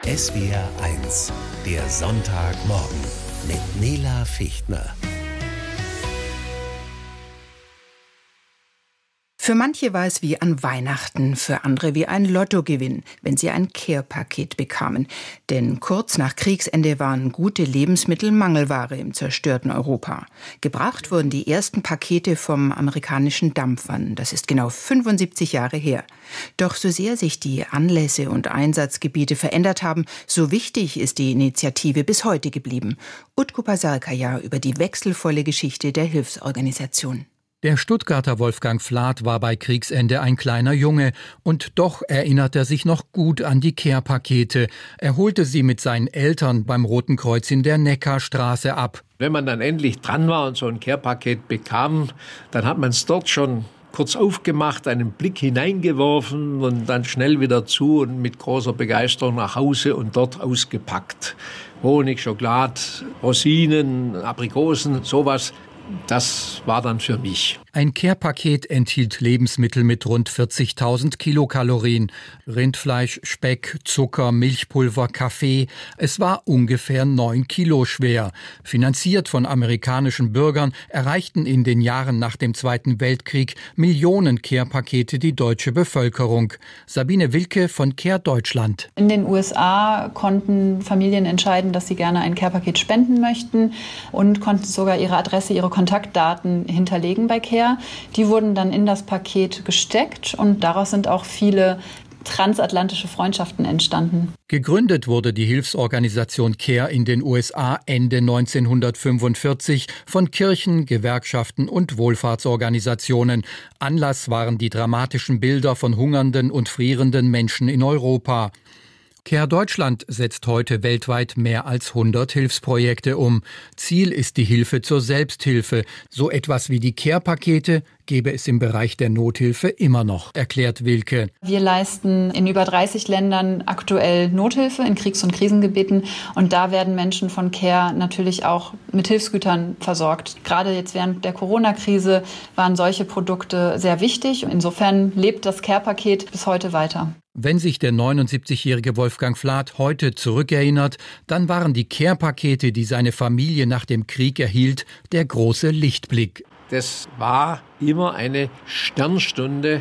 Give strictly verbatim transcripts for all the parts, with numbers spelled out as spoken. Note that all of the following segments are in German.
S W R eins, der Sonntagmorgen mit Nela Fichtner. Für manche war es wie an Weihnachten, für andere wie ein Lottogewinn, wenn sie ein Care-Paket bekamen. Denn kurz nach Kriegsende waren gute Lebensmittel Mangelware im zerstörten Europa. Gebracht wurden die ersten Pakete vom amerikanischen Dampfern. Das ist genau fünfundsiebzig Jahre her. Doch so sehr sich die Anlässe und Einsatzgebiete verändert haben, so wichtig ist die Initiative bis heute geblieben. Utku Pasarkaya über die wechselvolle Geschichte der Hilfsorganisation. Der Stuttgarter Wolfgang Flad war bei Kriegsende ein kleiner Junge und doch erinnert er sich noch gut an die Care-Pakete. Er holte sie mit seinen Eltern beim Roten Kreuz in der Neckarstraße ab. Wenn man dann endlich dran war und so ein Care-Paket bekam, dann hat man es dort schon kurz aufgemacht, einen Blick hineingeworfen und dann schnell wieder zu und mit großer Begeisterung nach Hause und dort ausgepackt. Honig, Schokolade, Rosinen, Aprikosen, sowas. Das war dann für mich. Ein Care-Paket enthielt Lebensmittel mit rund vierzigtausend Kilokalorien. Rindfleisch, Speck, Zucker, Milchpulver, Kaffee. Es war ungefähr neun Kilo schwer. Finanziert von amerikanischen Bürgern erreichten in den Jahren nach dem Zweiten Weltkrieg Millionen Care-Pakete die deutsche Bevölkerung. Sabine Wilke von Care Deutschland. In den U S A konnten Familien entscheiden, dass sie gerne ein Care-Paket spenden möchten und konnten sogar ihre Adresse, ihre Kontaktdaten hinterlegen bei Care. Die wurden dann in das Paket gesteckt und daraus sind auch viele transatlantische Freundschaften entstanden. Gegründet wurde die Hilfsorganisation Care in den U S A Ende neunzehnhundertfünfundvierzig von Kirchen, Gewerkschaften und Wohlfahrtsorganisationen. Anlass waren die dramatischen Bilder von hungernden und frierenden Menschen in Europa. Care Deutschland setzt heute weltweit mehr als hundert Hilfsprojekte um. Ziel ist die Hilfe zur Selbsthilfe. So etwas wie die Care-Pakete gäbe es im Bereich der Nothilfe immer noch, erklärt Wilke. Wir leisten in über dreißig Ländern aktuell Nothilfe in Kriegs- und Krisengebieten. Und da werden Menschen von Care natürlich auch mit Hilfsgütern versorgt. Gerade jetzt während der Corona-Krise waren solche Produkte sehr wichtig. Insofern lebt das Care-Paket bis heute weiter. Wenn sich der neunundsiebzigjährige Wolfgang Flad heute zurückerinnert, dann waren die Care-Pakete, die seine Familie nach dem Krieg erhielt, der große Lichtblick. Das war immer eine Sternstunde.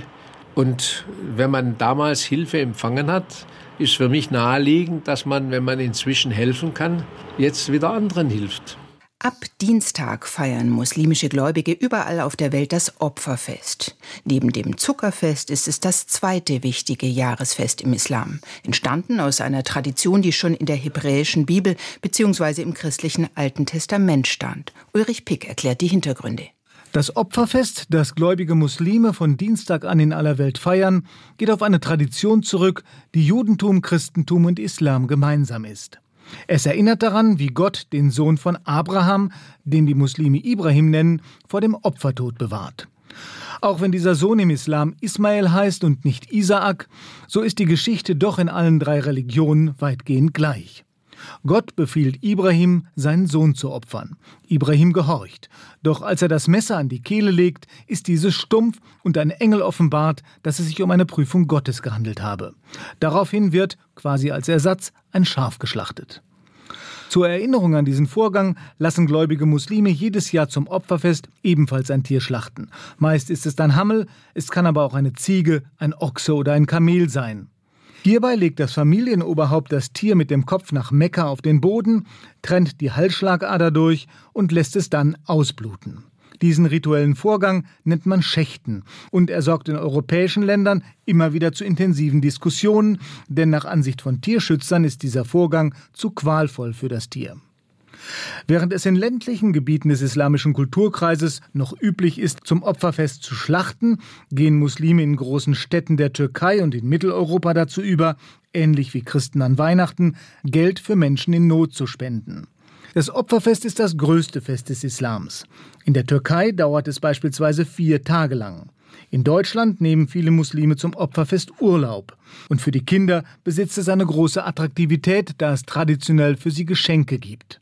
Und wenn man damals Hilfe empfangen hat, ist für mich naheliegend, dass man, wenn man inzwischen helfen kann, jetzt wieder anderen hilft. Ab Dienstag feiern muslimische Gläubige überall auf der Welt das Opferfest. Neben dem Zuckerfest ist es das zweite wichtige Jahresfest im Islam. Entstanden aus einer Tradition, die schon in der hebräischen Bibel bzw. im christlichen Alten Testament stand. Ulrich Pick erklärt die Hintergründe. Das Opferfest, das gläubige Muslime von Dienstag an in aller Welt feiern, geht auf eine Tradition zurück, die Judentum, Christentum und Islam gemeinsam ist. Es erinnert daran, wie Gott den Sohn von Abraham, den die Muslime Ibrahim nennen, vor dem Opfertod bewahrt. Auch wenn dieser Sohn im Islam Ismael heißt und nicht Isaak, so ist die Geschichte doch in allen drei Religionen weitgehend gleich. Gott befiehlt Ibrahim, seinen Sohn zu opfern. Ibrahim gehorcht. Doch als er das Messer an die Kehle legt, ist dieses stumpf und ein Engel offenbart, dass es sich um eine Prüfung Gottes gehandelt habe. Daraufhin wird, quasi als Ersatz, ein Schaf geschlachtet. Zur Erinnerung an diesen Vorgang lassen gläubige Muslime jedes Jahr zum Opferfest ebenfalls ein Tier schlachten. Meist ist es dann Hammel, es kann aber auch eine Ziege, ein Ochse oder ein Kamel sein. Hierbei legt das Familienoberhaupt das Tier mit dem Kopf nach Mekka auf den Boden, trennt die Halsschlagader durch und lässt es dann ausbluten. Diesen rituellen Vorgang nennt man Schächten und er sorgt in europäischen Ländern immer wieder zu intensiven Diskussionen, denn nach Ansicht von Tierschützern ist dieser Vorgang zu qualvoll für das Tier. Während es in ländlichen Gebieten des islamischen Kulturkreises noch üblich ist, zum Opferfest zu schlachten, gehen Muslime in großen Städten der Türkei und in Mitteleuropa dazu über, ähnlich wie Christen an Weihnachten, Geld für Menschen in Not zu spenden. Das Opferfest ist das größte Fest des Islams. In der Türkei dauert es beispielsweise vier Tage lang. In Deutschland nehmen viele Muslime zum Opferfest Urlaub. Und für die Kinder besitzt es eine große Attraktivität, da es traditionell für sie Geschenke gibt.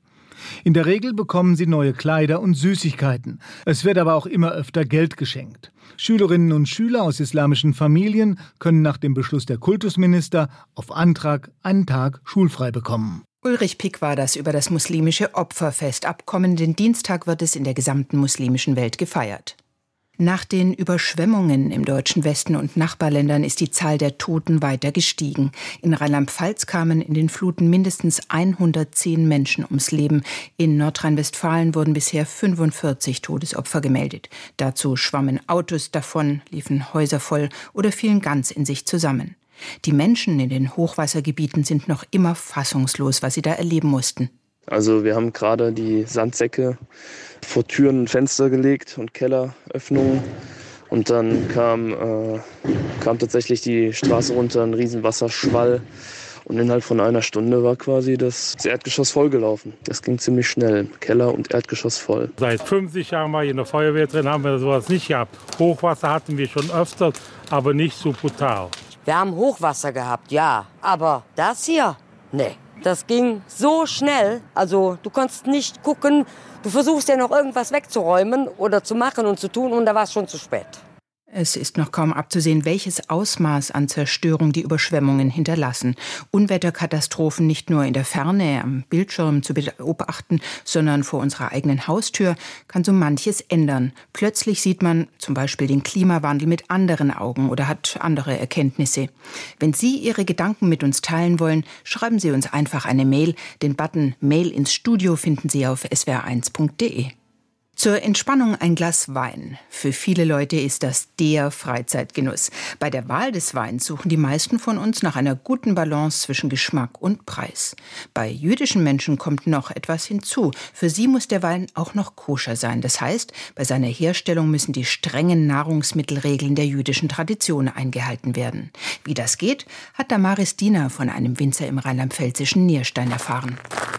In der Regel bekommen sie neue Kleider und Süßigkeiten. Es wird aber auch immer öfter Geld geschenkt. Schülerinnen und Schüler aus islamischen Familien können nach dem Beschluss der Kultusminister auf Antrag einen Tag schulfrei bekommen. Ulrich Pick war das über das muslimische Opferfest. Ab kommenden Dienstag wird es in der gesamten muslimischen Welt gefeiert. Nach den Überschwemmungen im deutschen Westen und Nachbarländern ist die Zahl der Toten weiter gestiegen. In Rheinland-Pfalz kamen in den Fluten mindestens hundertzehn Menschen ums Leben. In Nordrhein-Westfalen wurden bisher fünfundvierzig Todesopfer gemeldet. Dazu schwammen Autos davon, liefen Häuser voll oder fielen ganz in sich zusammen. Die Menschen in den Hochwassergebieten sind noch immer fassungslos, was sie da erleben mussten. Also wir haben gerade die Sandsäcke vor Türen und Fenster gelegt und Kelleröffnungen. Und dann kam, äh, kam tatsächlich die Straße runter, ein riesen Wasserschwall. Und innerhalb von einer Stunde war quasi das, das Erdgeschoss vollgelaufen. Das ging ziemlich schnell, Keller und Erdgeschoss voll. Seit fünfzig Jahren war ich in der Feuerwehr drin, haben wir sowas nicht gehabt. Hochwasser hatten wir schon öfter, aber nicht so brutal. Wir haben Hochwasser gehabt, ja. Aber das hier, nee. Das ging so schnell, also du konntest nicht gucken, du versuchst ja noch irgendwas wegzuräumen oder zu machen und zu tun und da war es schon zu spät. Es ist noch kaum abzusehen, welches Ausmaß an Zerstörung die Überschwemmungen hinterlassen. Unwetterkatastrophen nicht nur in der Ferne am Bildschirm zu beobachten, sondern vor unserer eigenen Haustür kann so manches ändern. Plötzlich sieht man zum Beispiel den Klimawandel mit anderen Augen oder hat andere Erkenntnisse. Wenn Sie Ihre Gedanken mit uns teilen wollen, schreiben Sie uns einfach eine Mail. Den Button Mail ins Studio finden Sie auf s w r eins punkt d e. Zur Entspannung ein Glas Wein. Für viele Leute ist das der Freizeitgenuss. Bei der Wahl des Weins suchen die meisten von uns nach einer guten Balance zwischen Geschmack und Preis. Bei jüdischen Menschen kommt noch etwas hinzu. Für sie muss der Wein auch noch koscher sein. Das heißt, bei seiner Herstellung müssen die strengen Nahrungsmittelregeln der jüdischen Tradition eingehalten werden. Wie das geht, hat Damaris Diener von einem Winzer im rheinland-pfälzischen Nierstein erfahren.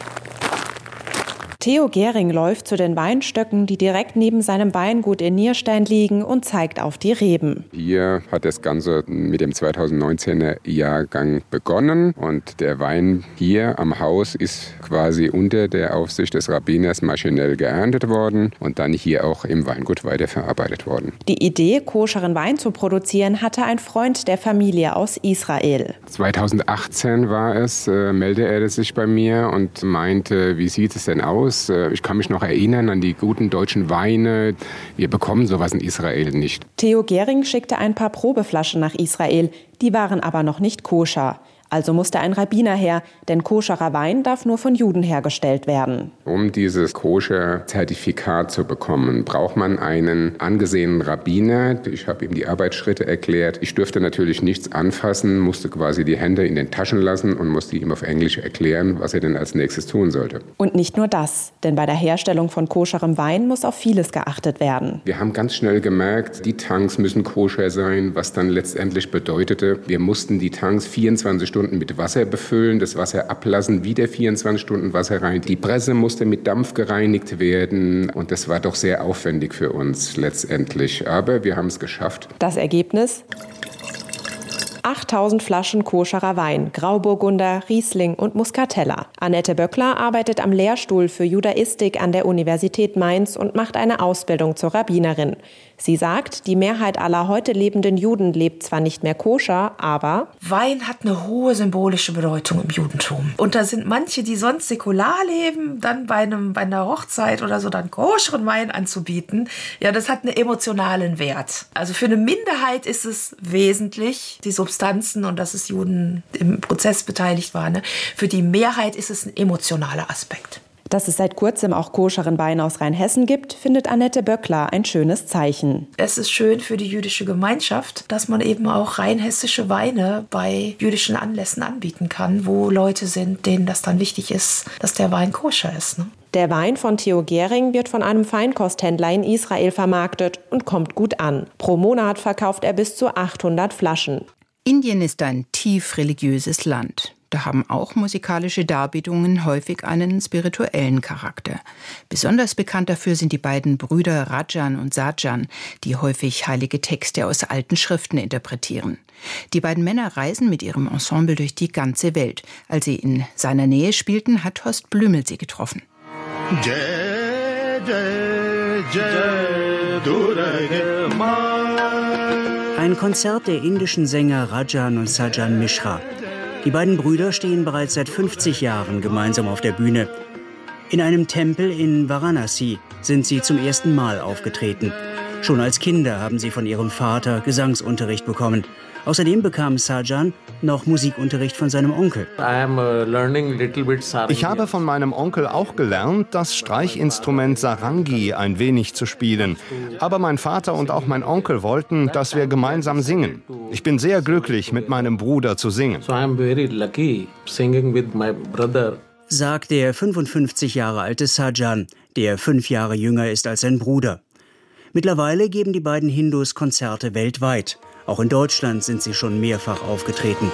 Theo Gehring läuft zu den Weinstöcken, die direkt neben seinem Weingut in Nierstein liegen, und zeigt auf die Reben. Hier hat das Ganze mit dem zweitausendneunzehner Jahrgang begonnen und der Wein hier am Haus ist quasi unter der Aufsicht des Rabbiners maschinell geerntet worden und dann hier auch im Weingut weiterverarbeitet worden. Die Idee, koscheren Wein zu produzieren, hatte ein Freund der Familie aus Israel. zweitausendachtzehn war es, äh, meldete er sich bei mir und meinte, wie sieht es denn aus? Ich kann mich noch erinnern an die guten deutschen Weine. Wir bekommen sowas in Israel nicht. Theo Gehring schickte ein paar Probeflaschen nach Israel. Die waren aber noch nicht koscher. Also musste ein Rabbiner her, denn koscherer Wein darf nur von Juden hergestellt werden. Um dieses Koscher-Zertifikat zu bekommen, braucht man einen angesehenen Rabbiner. Ich habe ihm die Arbeitsschritte erklärt. Ich dürfte natürlich nichts anfassen, musste quasi die Hände in den Taschen lassen und musste ihm auf Englisch erklären, was er denn als nächstes tun sollte. Und nicht nur das, denn bei der Herstellung von koscherem Wein muss auf vieles geachtet werden. Wir haben ganz schnell gemerkt, die Tanks müssen koscher sein, was dann letztendlich bedeutete, wir mussten die Tanks vierundzwanzig Stunden mit Wasser befüllen, das Wasser ablassen, wieder vierundzwanzig Stunden Wasser rein. Die Presse musste mit Dampf gereinigt werden und das war doch sehr aufwendig für uns letztendlich. Aber wir haben es geschafft. Das Ergebnis? achttausend Flaschen koscherer Wein, Grauburgunder, Riesling und Muscatella. Annette Böckler arbeitet am Lehrstuhl für Judaistik an der Universität Mainz und macht eine Ausbildung zur Rabbinerin. Sie sagt, die Mehrheit aller heute lebenden Juden lebt zwar nicht mehr koscher, aber Wein hat eine hohe symbolische Bedeutung im Judentum. Und da sind manche, die sonst säkular leben, dann bei, einem, bei einer Hochzeit oder so dann koscheren Wein anzubieten. Ja, das hat einen emotionalen Wert. Also für eine Minderheit ist es wesentlich, die Substanzen und dass es Juden im Prozess beteiligt waren. Ne? Für die Mehrheit ist es ein emotionaler Aspekt. Dass es seit kurzem auch koscheren Wein aus Rheinhessen gibt, findet Annette Böckler ein schönes Zeichen. Es ist schön für die jüdische Gemeinschaft, dass man eben auch rheinhessische Weine bei jüdischen Anlässen anbieten kann, wo Leute sind, denen das dann wichtig ist, dass der Wein koscher ist. Ne? Der Wein von Theo Gehring wird von einem Feinkosthändler in Israel vermarktet und kommt gut an. Pro Monat verkauft er bis zu achthundert Flaschen. Indien ist ein tief religiöses Land. Da haben auch musikalische Darbietungen häufig einen spirituellen Charakter. Besonders bekannt dafür sind die beiden Brüder Rajan und Sajan, die häufig heilige Texte aus alten Schriften interpretieren. Die beiden Männer reisen mit ihrem Ensemble durch die ganze Welt. Als sie in seiner Nähe spielten, hat Horst Blümel sie getroffen. Ein Konzert der indischen Sänger Rajan und Sajan Mishra. Die beiden Brüder stehen bereits seit fünfzig Jahren gemeinsam auf der Bühne. In einem Tempel in Varanasi sind sie zum ersten Mal aufgetreten. Schon als Kinder haben sie von ihrem Vater Gesangsunterricht bekommen. Außerdem bekam Sajan noch Musikunterricht von seinem Onkel. Ich habe von meinem Onkel auch gelernt, das Streichinstrument Sarangi ein wenig zu spielen. Aber mein Vater und auch mein Onkel wollten, dass wir gemeinsam singen. Ich bin sehr glücklich, mit meinem Bruder zu singen. Sagt der fünfundfünfzig Jahre alte Sajan, der fünf Jahre jünger ist als sein Bruder. Mittlerweile geben die beiden Hindus Konzerte weltweit. Auch in Deutschland sind sie schon mehrfach aufgetreten.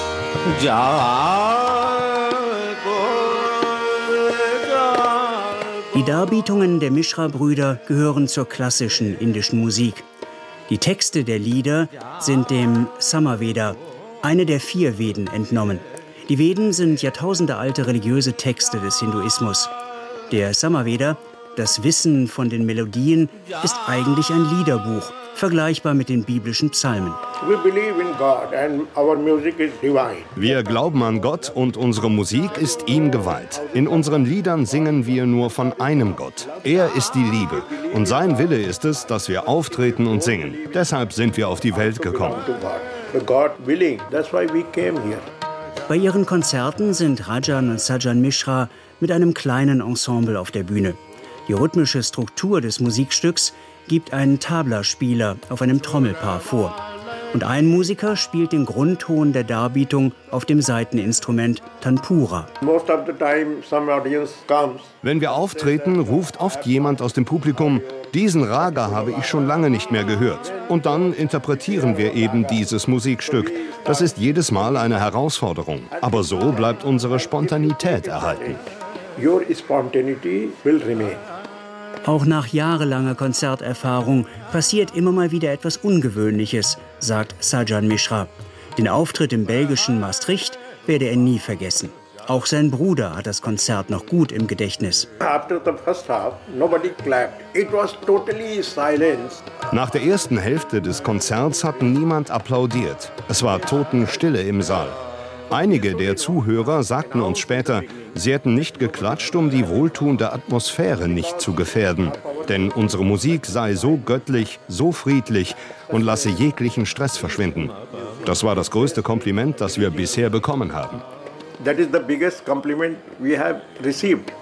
Die Darbietungen der Mishra-Brüder gehören zur klassischen indischen Musik. Die Texte der Lieder sind dem Samaveda, eine der vier Veden, entnommen. Die Veden sind jahrtausendealte religiöse Texte des Hinduismus. Der Samaveda, das Wissen von den Melodien, ist eigentlich ein Liederbuch, vergleichbar mit den biblischen Psalmen. Wir glauben an Gott und unsere Musik ist ihm geweiht. In unseren Liedern singen wir nur von einem Gott. Er ist die Liebe und sein Wille ist es, dass wir auftreten und singen. Deshalb sind wir auf die Welt gekommen. Bei ihren Konzerten sind Rajan und Sajan Mishra mit einem kleinen Ensemble auf der Bühne. Die rhythmische Struktur des Musikstücks gibt einen Tabla-Spieler auf einem Trommelpaar vor. Und ein Musiker spielt den Grundton der Darbietung auf dem Saiteninstrument Tanpura. Wenn wir auftreten, ruft oft jemand aus dem Publikum, diesen Raga habe ich schon lange nicht mehr gehört. Und dann interpretieren wir eben dieses Musikstück. Das ist jedes Mal eine Herausforderung. Aber so bleibt unsere Spontanität erhalten. Your spontaneity will remain. Auch nach jahrelanger Konzerterfahrung passiert immer mal wieder etwas Ungewöhnliches, sagt Sajan Mishra. Den Auftritt im belgischen Maastricht werde er nie vergessen. Auch sein Bruder hat das Konzert noch gut im Gedächtnis. Nach der ersten Hälfte des Konzerts hat niemand applaudiert. Es war Totenstille im Saal. Einige der Zuhörer sagten uns später, sie hätten nicht geklatscht, um die wohltuende Atmosphäre nicht zu gefährden. Denn unsere Musik sei so göttlich, so friedlich und lasse jeglichen Stress verschwinden. Das war das größte Kompliment, das wir bisher bekommen haben. That is the biggest compliment we have received.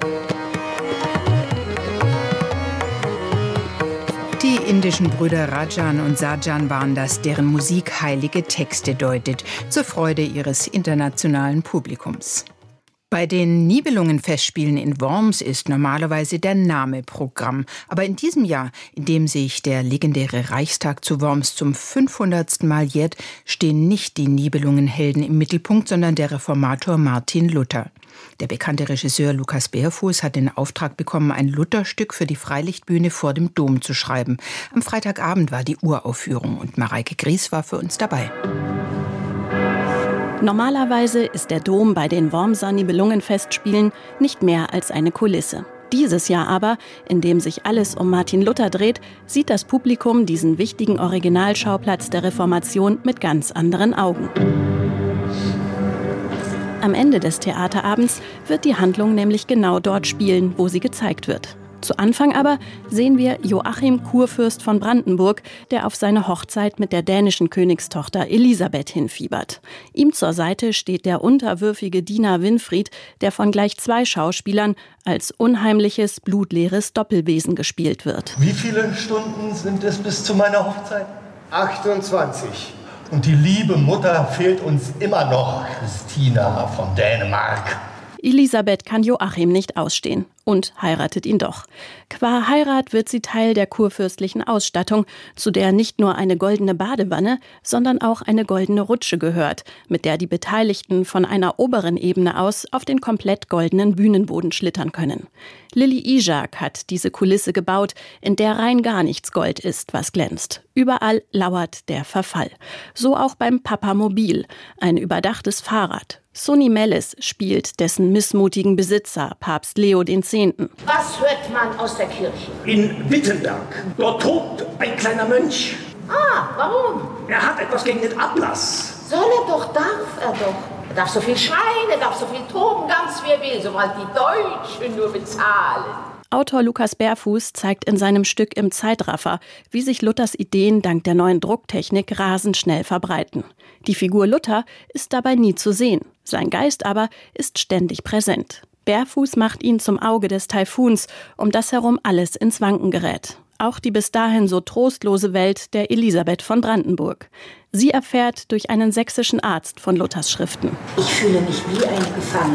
Die indischen Brüder Rajan und Sajan waren das, deren Musik heilige Texte deutet, zur Freude ihres internationalen Publikums. Bei den Nibelungenfestspielen in Worms ist normalerweise der Name Programm. Aber in diesem Jahr, in dem sich der legendäre Reichstag zu Worms zum fünfhundertsten Mal jährt, stehen nicht die Nibelungenhelden im Mittelpunkt, sondern der Reformator Martin Luther. Der bekannte Regisseur Lukas Beerfuß hat den Auftrag bekommen, ein Lutherstück für die Freilichtbühne vor dem Dom zu schreiben. Am Freitagabend war die Uraufführung und Mareike Gries war für uns dabei. Normalerweise ist der Dom bei den Wormser Nibelungenfestspielen nicht mehr als eine Kulisse. Dieses Jahr aber, in dem sich alles um Martin Luther dreht, sieht das Publikum diesen wichtigen Originalschauplatz der Reformation mit ganz anderen Augen. Am Ende des Theaterabends wird die Handlung nämlich genau dort spielen, wo sie gezeigt wird. Zu Anfang aber sehen wir Joachim Kurfürst von Brandenburg, der auf seine Hochzeit mit der dänischen Königstochter Elisabeth hinfiebert. Ihm zur Seite steht der unterwürfige Diener Winfried, der von gleich zwei Schauspielern als unheimliches, blutleeres Doppelwesen gespielt wird. Wie viele Stunden sind es bis zu meiner Hochzeit? achtundzwanzig. Und die liebe Mutter fehlt uns immer noch, Christina von Dänemark. Elisabeth kann Joachim nicht ausstehen und heiratet ihn doch. Qua Heirat wird sie Teil der kurfürstlichen Ausstattung, zu der nicht nur eine goldene Badewanne, sondern auch eine goldene Rutsche gehört, mit der die Beteiligten von einer oberen Ebene aus auf den komplett goldenen Bühnenboden schlittern können. Lilly Ijak hat diese Kulisse gebaut, in der rein gar nichts Gold ist, was glänzt. Überall lauert der Verfall. So auch beim Papamobil, ein überdachtes Fahrrad. Sonny Mellis spielt dessen missmutigen Besitzer, Papst Leo der Zehnte. Jahrzehnten. Was hört man aus der Kirche? In Wittenberg. Dort tobt ein kleiner Mönch. Ah, warum? Er hat etwas gegen den Ablass. Soll er doch, darf er doch. Er darf so viel schreien, er darf so viel toben, ganz wie er will, sobald die Deutschen nur bezahlen. Autor Lukas Berfuß zeigt in seinem Stück Im Zeitraffer, wie sich Luthers Ideen dank der neuen Drucktechnik rasend schnell verbreiten. Die Figur Luther ist dabei nie zu sehen. Sein Geist aber ist ständig präsent. Berfuß macht ihn zum Auge des Taifuns, um das herum alles ins Wanken gerät. Auch die bis dahin so trostlose Welt der Elisabeth von Brandenburg. Sie erfährt durch einen sächsischen Arzt von Luthers Schriften. Ich fühle mich wie ein Gefangener.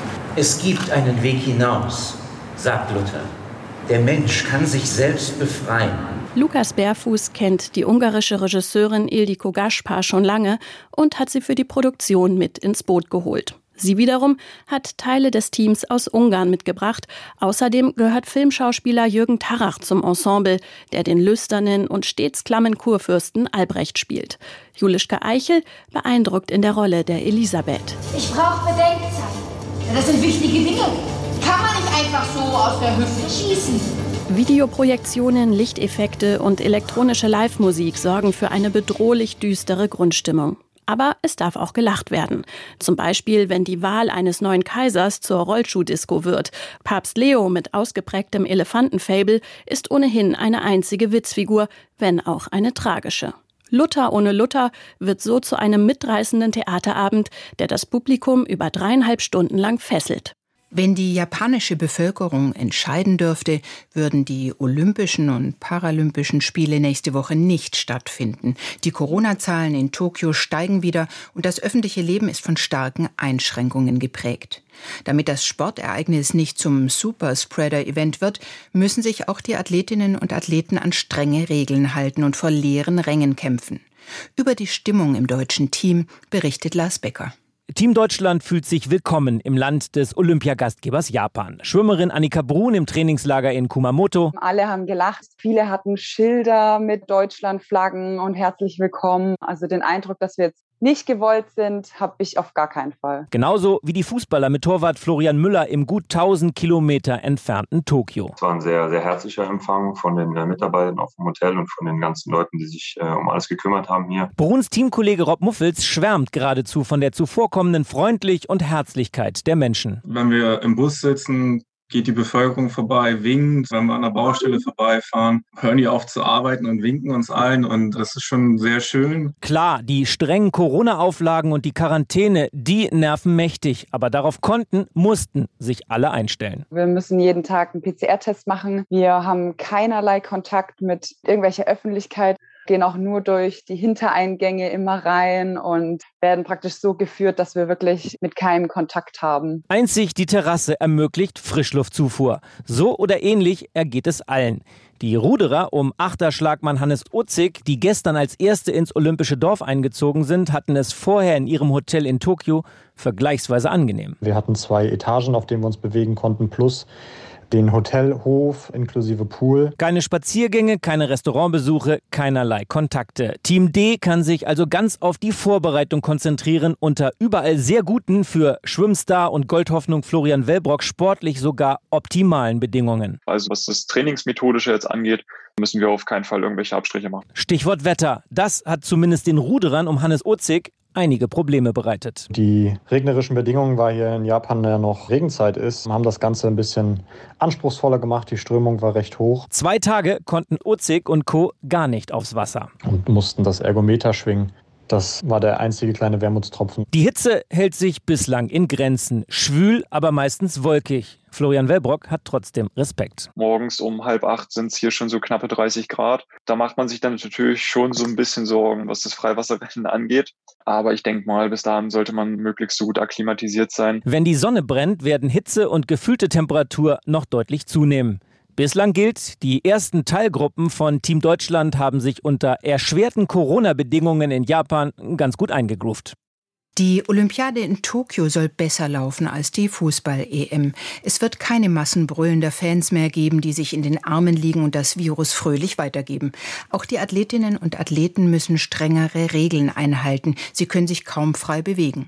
Es gibt einen Weg hinaus, sagt Luther. Der Mensch kann sich selbst befreien. Lukas Berfuß kennt die ungarische Regisseurin Ildikó Gáspár schon lange und hat sie für die Produktion mit ins Boot geholt. Sie wiederum hat Teile des Teams aus Ungarn mitgebracht. Außerdem gehört Filmschauspieler Jürgen Tarrach zum Ensemble, der den lüsternen und stets klammen Kurfürsten Albrecht spielt. Julischka Eichel beeindruckt in der Rolle der Elisabeth. Ich brauche Bedenkzeit. Das sind wichtige Dinge. Kann man nicht einfach so aus der Hüfte schießen. Videoprojektionen, Lichteffekte und elektronische Live-Musik sorgen für eine bedrohlich düstere Grundstimmung. Aber es darf auch gelacht werden. Zum Beispiel, wenn die Wahl eines neuen Kaisers zur Rollschuhdisco wird. Papst Leo mit ausgeprägtem Elefantenfable ist ohnehin eine einzige Witzfigur, wenn auch eine tragische. Luther ohne Luther wird so zu einem mitreißenden Theaterabend, der das Publikum über dreieinhalb Stunden lang fesselt. Wenn die japanische Bevölkerung entscheiden dürfte, würden die Olympischen und Paralympischen Spiele nächste Woche nicht stattfinden. Die Corona-Zahlen in Tokio steigen wieder und das öffentliche Leben ist von starken Einschränkungen geprägt. Damit das Sportereignis nicht zum Superspreader-Event wird, müssen sich auch die Athletinnen und Athleten an strenge Regeln halten und vor leeren Rängen kämpfen. Über die Stimmung im deutschen Team berichtet Lars Becker. Team Deutschland fühlt sich willkommen im Land des Olympiagastgebers Japan. Schwimmerin Annika Brun im Trainingslager in Kumamoto. Alle haben gelacht. Viele hatten Schilder mit Deutschlandflaggen und herzlich willkommen. Also den Eindruck, dass wir jetzt nicht gewollt sind, habe ich auf gar keinen Fall. Genauso wie die Fußballer mit Torwart Florian Müller im gut tausend Kilometer entfernten Tokio. Es war ein sehr, sehr herzlicher Empfang von den äh, Mitarbeitern auf dem Hotel und von den ganzen Leuten, die sich äh, um alles gekümmert haben hier. Bruns Teamkollege Rob Muffels schwärmt geradezu von der zuvorkommenden Freundlichkeit und Herzlichkeit der Menschen. Wenn wir im Bus sitzen, geht die Bevölkerung vorbei, winkt. Wenn wir an der Baustelle vorbeifahren, hören die auf zu arbeiten und winken uns ein. Und das ist schon sehr schön. Klar, die strengen Corona-Auflagen und die Quarantäne, die nerven mächtig. Aber darauf konnten, mussten sich alle einstellen. Wir müssen jeden Tag einen P C R-Test machen. Wir haben keinerlei Kontakt mit irgendwelcher Öffentlichkeit. Gehen auch nur durch die Hintereingänge immer rein und werden praktisch so geführt, dass wir wirklich mit keinem Kontakt haben. Einzig die Terrasse ermöglicht Frischluftzufuhr. So oder ähnlich ergeht es allen. Die Ruderer um Achterschlagmann Hannes Otzig, die gestern als Erste ins Olympische Dorf eingezogen sind, hatten es vorher in ihrem Hotel in Tokio vergleichsweise angenehm. Wir hatten zwei Etagen, auf denen wir uns bewegen konnten, plus den Hotelhof inklusive Pool. Keine Spaziergänge, keine Restaurantbesuche, keinerlei Kontakte. Team D kann sich also ganz auf die Vorbereitung konzentrieren, unter überall sehr guten, für Schwimmstar und Goldhoffnung Florian Wellbrock sportlich sogar optimalen Bedingungen. Also was das Trainingsmethodische jetzt angeht, müssen wir auf keinen Fall irgendwelche Abstriche machen. Stichwort Wetter. Das hat zumindest den Ruderern um Hannes Otzig einige Probleme bereitet. Die regnerischen Bedingungen, weil hier in Japan ja noch Regenzeit ist, haben das Ganze ein bisschen anspruchsvoller gemacht. Die Strömung war recht hoch. Zwei Tage konnten Otzig und Co. gar nicht aufs Wasser. Und mussten das Ergometer schwingen. Das war der einzige kleine Wermutstropfen. Die Hitze hält sich bislang in Grenzen. Schwül, aber meistens wolkig. Florian Wellbrock hat trotzdem Respekt. Morgens um halb acht sind es hier schon so knappe dreißig Grad. Da macht man sich dann natürlich schon so ein bisschen Sorgen, was das Freiwasserrennen angeht. Aber ich denke mal, bis dahin sollte man möglichst so gut akklimatisiert sein. Wenn die Sonne brennt, werden Hitze und gefühlte Temperatur noch deutlich zunehmen. Bislang gilt, die ersten Teilgruppen von Team Deutschland haben sich unter erschwerten Corona-Bedingungen in Japan ganz gut eingegroovt. Die Olympiade in Tokio soll besser laufen als die Fußball-E M. Es wird keine Massen brüllender Fans mehr geben, die sich in den Armen liegen und das Virus fröhlich weitergeben. Auch die Athletinnen und Athleten müssen strengere Regeln einhalten. Sie können sich kaum frei bewegen.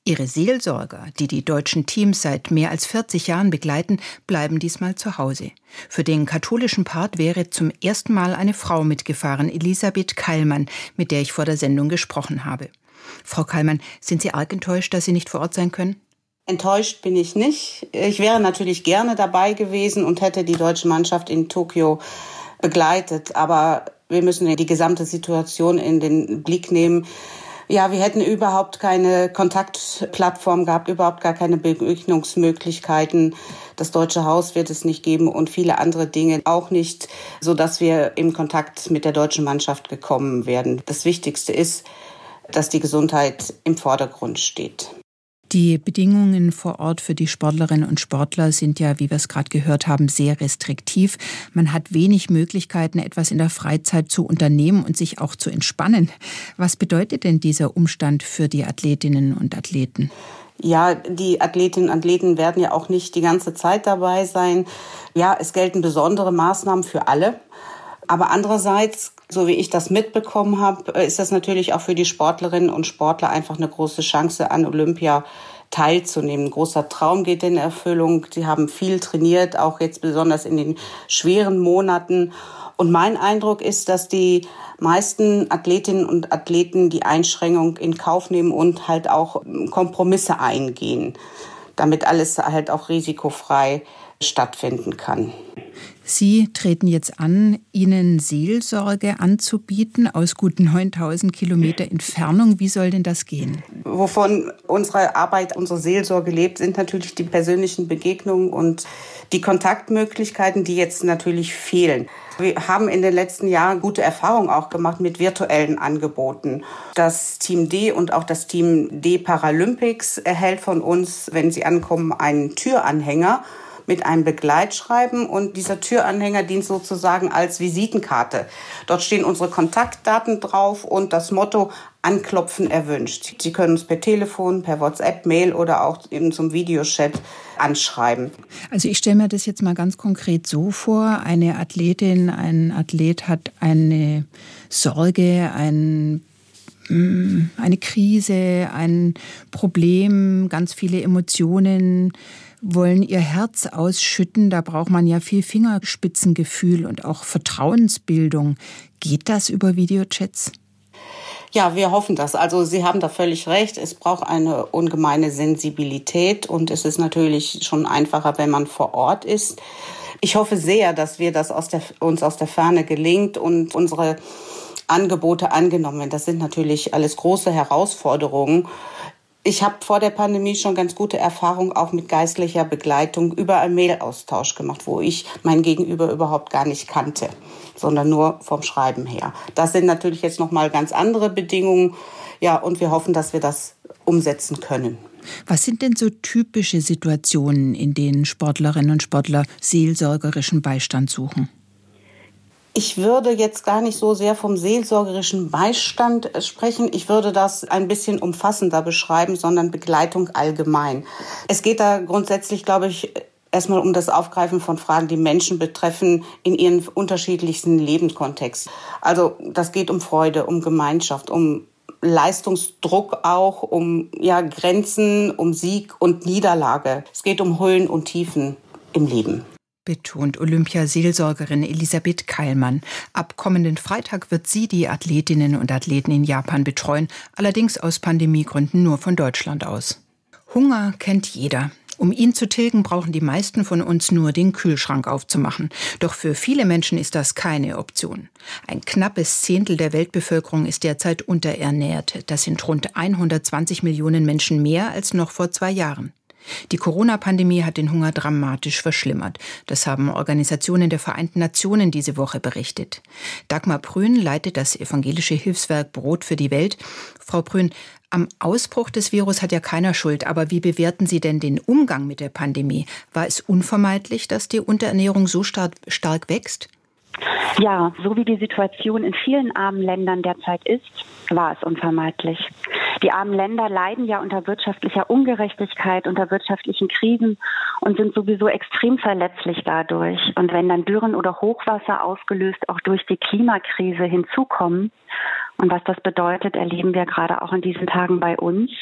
Ihre Seelsorger, die die deutschen Teams seit mehr als vierzig Jahren begleiten, bleiben diesmal zu Hause. Für den katholischen Part wäre zum ersten Mal eine Frau mitgefahren, Elisabeth Keilmann, mit der ich vor der Sendung gesprochen habe. Frau Keilmann, sind Sie arg enttäuscht, dass Sie nicht vor Ort sein können? Enttäuscht bin ich nicht. Ich wäre natürlich gerne dabei gewesen und hätte die deutsche Mannschaft in Tokio begleitet. Aber wir müssen die gesamte Situation in den Blick nehmen. Ja, wir hätten überhaupt keine Kontaktplattform gehabt, überhaupt gar keine Begegnungsmöglichkeiten. Das Deutsche Haus wird es nicht geben und viele andere Dinge auch nicht, sodass wir in Kontakt mit der deutschen Mannschaft gekommen wären. Das Wichtigste ist, dass die Gesundheit im Vordergrund steht. Die Bedingungen vor Ort für die Sportlerinnen und Sportler sind ja, wie wir es gerade gehört haben, sehr restriktiv. Man hat wenig Möglichkeiten, etwas in der Freizeit zu unternehmen und sich auch zu entspannen. Was bedeutet denn dieser Umstand für die Athletinnen und Athleten? Ja, die Athletinnen und Athleten werden ja auch nicht die ganze Zeit dabei sein. Ja, es gelten besondere Maßnahmen für alle. Aber andererseits, so wie ich das mitbekommen habe, ist das natürlich auch für die Sportlerinnen und Sportler einfach eine große Chance, an Olympia teilzunehmen. Ein großer Traum geht in Erfüllung. Sie haben viel trainiert, auch jetzt besonders in den schweren Monaten. Und mein Eindruck ist, dass die meisten Athletinnen und Athleten die Einschränkung in Kauf nehmen und halt auch Kompromisse eingehen, damit alles halt auch risikofrei stattfinden kann. Sie treten jetzt an, Ihnen Seelsorge anzubieten aus gut neuntausend Kilometer Entfernung. Wie soll denn das gehen? Wovon unsere Arbeit, unsere Seelsorge lebt, sind natürlich die persönlichen Begegnungen und die Kontaktmöglichkeiten, die jetzt natürlich fehlen. Wir haben in den letzten Jahren gute Erfahrungen auch gemacht mit virtuellen Angeboten. Das Team D und auch das Team D Paralympics erhält von uns, wenn sie ankommen, einen Türanhänger mit einem Begleitschreiben, und dieser Türanhänger dient sozusagen als Visitenkarte. Dort stehen unsere Kontaktdaten drauf und das Motto Anklopfen erwünscht. Sie können uns per Telefon, per WhatsApp, Mail oder auch in so einem Videochat anschreiben. Also ich stelle mir das jetzt mal ganz konkret so vor, eine Athletin, ein Athlet hat eine Sorge, ein eine Krise, ein Problem, ganz viele Emotionen, wollen ihr Herz ausschütten. Da braucht man ja viel Fingerspitzengefühl und auch Vertrauensbildung. Geht das über Videochats? Ja, wir hoffen das. Also Sie haben da völlig recht. Es braucht eine ungemeine Sensibilität und es ist natürlich schon einfacher, wenn man vor Ort ist. Ich hoffe sehr, dass wir das aus der, uns aus der Ferne gelingt und unsere Angebote angenommen werden. Das sind natürlich alles große Herausforderungen. Ich habe vor der Pandemie schon ganz gute Erfahrungen auch mit geistlicher Begleitung über einen Mail-Austausch gemacht, wo ich mein Gegenüber überhaupt gar nicht kannte, sondern nur vom Schreiben her. Das sind natürlich jetzt nochmal ganz andere Bedingungen. Ja, und wir hoffen, dass wir das umsetzen können. Was sind denn so typische Situationen, in denen Sportlerinnen und Sportler seelsorgerischen Beistand suchen? Ich würde jetzt gar nicht so sehr vom seelsorgerischen Beistand sprechen. Ich würde das ein bisschen umfassender beschreiben, sondern Begleitung allgemein. Es geht da grundsätzlich, glaube ich, erstmal um das Aufgreifen von Fragen, die Menschen betreffen in ihren unterschiedlichsten Lebenskontext. Also das geht um Freude, um Gemeinschaft, um Leistungsdruck auch, um ja, Grenzen, um Sieg und Niederlage. Es geht um Höhen und Tiefen im Leben. Betont Olympiaseelsorgerin Elisabeth Keilmann. Ab kommenden Freitag wird sie die Athletinnen und Athleten in Japan betreuen, allerdings aus Pandemiegründen nur von Deutschland aus. Hunger kennt jeder. Um ihn zu tilgen, brauchen die meisten von uns nur den Kühlschrank aufzumachen. Doch für viele Menschen ist das keine Option. Ein knappes Zehntel der Weltbevölkerung ist derzeit unterernährt. Das sind rund hundertzwanzig Millionen Menschen mehr als noch vor zwei Jahren. Die Corona-Pandemie hat den Hunger dramatisch verschlimmert. Das haben Organisationen der Vereinten Nationen diese Woche berichtet. Dagmar Prün leitet das evangelische Hilfswerk Brot für die Welt. Frau Prün, am Ausbruch des Virus hat ja keiner Schuld, aber wie bewerten Sie denn den Umgang mit der Pandemie? War es unvermeidlich, dass die Unterernährung so stark, stark wächst? Ja, so wie die Situation in vielen armen Ländern derzeit ist, war es unvermeidlich. Die armen Länder leiden ja unter wirtschaftlicher Ungerechtigkeit, unter wirtschaftlichen Krisen und sind sowieso extrem verletzlich dadurch. Und wenn dann Dürren oder Hochwasser ausgelöst auch durch die Klimakrise hinzukommen, und was das bedeutet, erleben wir gerade auch in diesen Tagen bei uns,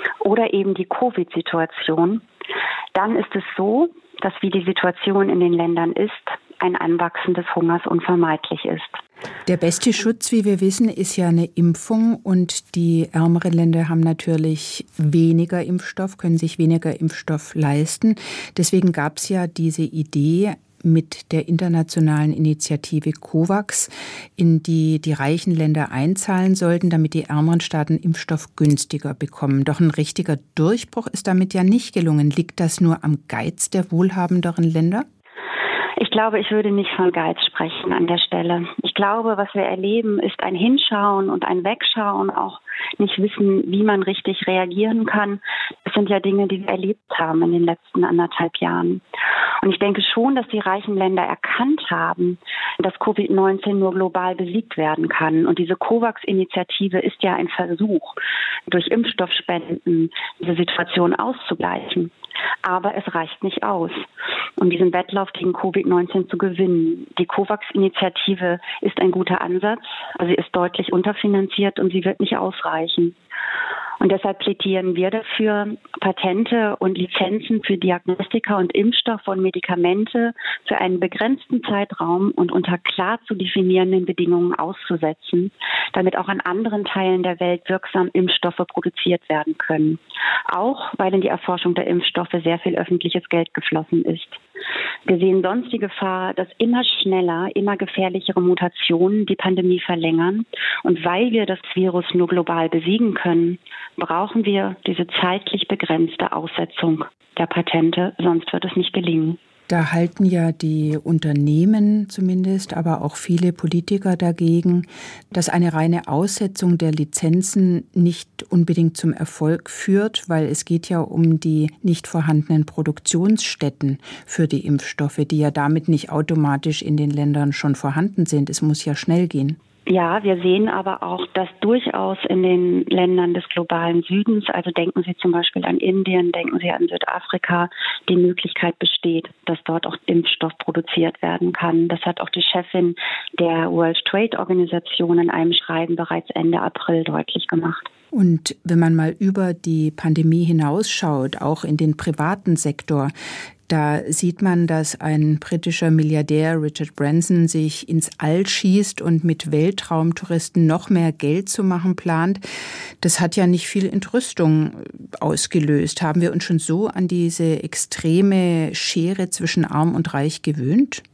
oder eben die Covid-Situation, dann ist es so, dass wie die Situation in den Ländern ist, ein Anwachsen des Hungers unvermeidlich ist. Der beste Schutz, wie wir wissen, ist ja eine Impfung und die ärmeren Länder haben natürlich weniger Impfstoff, können sich weniger Impfstoff leisten. Deswegen gab es ja diese Idee mit der internationalen Initiative COVAX, in die die reichen Länder einzahlen sollten, damit die ärmeren Staaten Impfstoff günstiger bekommen. Doch ein richtiger Durchbruch ist damit ja nicht gelungen. Liegt das nur am Geiz der wohlhabenderen Länder? Ich glaube, ich würde nicht von Geiz sprechen an der Stelle. Ich glaube, was wir erleben, ist ein Hinschauen und ein Wegschauen, auch nicht wissen, wie man richtig reagieren kann. Das sind ja Dinge, die wir erlebt haben in den letzten anderthalb Jahren. Und ich denke schon, dass die reichen Länder erkannt haben, dass Covid neunzehn nur global besiegt werden kann. Und diese COVAX-Initiative ist ja ein Versuch, durch Impfstoffspenden diese Situation auszugleichen. Aber es reicht nicht aus, um diesen Wettlauf gegen Covid neunzehn zu gewinnen. Die COVAX-Initiative ist ein guter Ansatz, aber sie ist deutlich unterfinanziert und sie wird nicht ausreichen. Und deshalb plädieren wir dafür, Patente und Lizenzen für Diagnostika und Impfstoffe und Medikamente für einen begrenzten Zeitraum und unter klar zu definierenden Bedingungen auszusetzen, damit auch an anderen Teilen der Welt wirksam Impfstoffe produziert werden können. Auch weil in die Erforschung der Impfstoffe sehr viel öffentliches Geld geflossen ist. Wir sehen sonst die Gefahr, dass immer schneller, immer gefährlichere Mutationen die Pandemie verlängern. Und weil wir das Virus nur global besiegen können, brauchen wir diese zeitlich begrenzte Aussetzung der Patente, sonst wird es nicht gelingen. Da halten ja die Unternehmen zumindest, aber auch viele Politiker dagegen, dass eine reine Aussetzung der Lizenzen nicht unbedingt zum Erfolg führt, weil es geht ja um die nicht vorhandenen Produktionsstätten für die Impfstoffe, die ja damit nicht automatisch in den Ländern schon vorhanden sind. Es muss ja schnell gehen. Ja, wir sehen aber auch, dass durchaus in den Ländern des globalen Südens, also denken Sie zum Beispiel an Indien, denken Sie an Südafrika, die Möglichkeit besteht, dass dort auch Impfstoff produziert werden kann. Das hat auch die Chefin der World Trade Organisation in einem Schreiben bereits Ende April deutlich gemacht. Und wenn man mal über die Pandemie hinausschaut, auch in den privaten Sektor, da sieht man, dass ein britischer Milliardär Richard Branson sich ins All schießt und mit Weltraumtouristen noch mehr Geld zu machen plant. Das hat ja nicht viel Entrüstung ausgelöst. Haben wir uns schon so an diese extreme Schere zwischen Arm und Reich gewöhnt?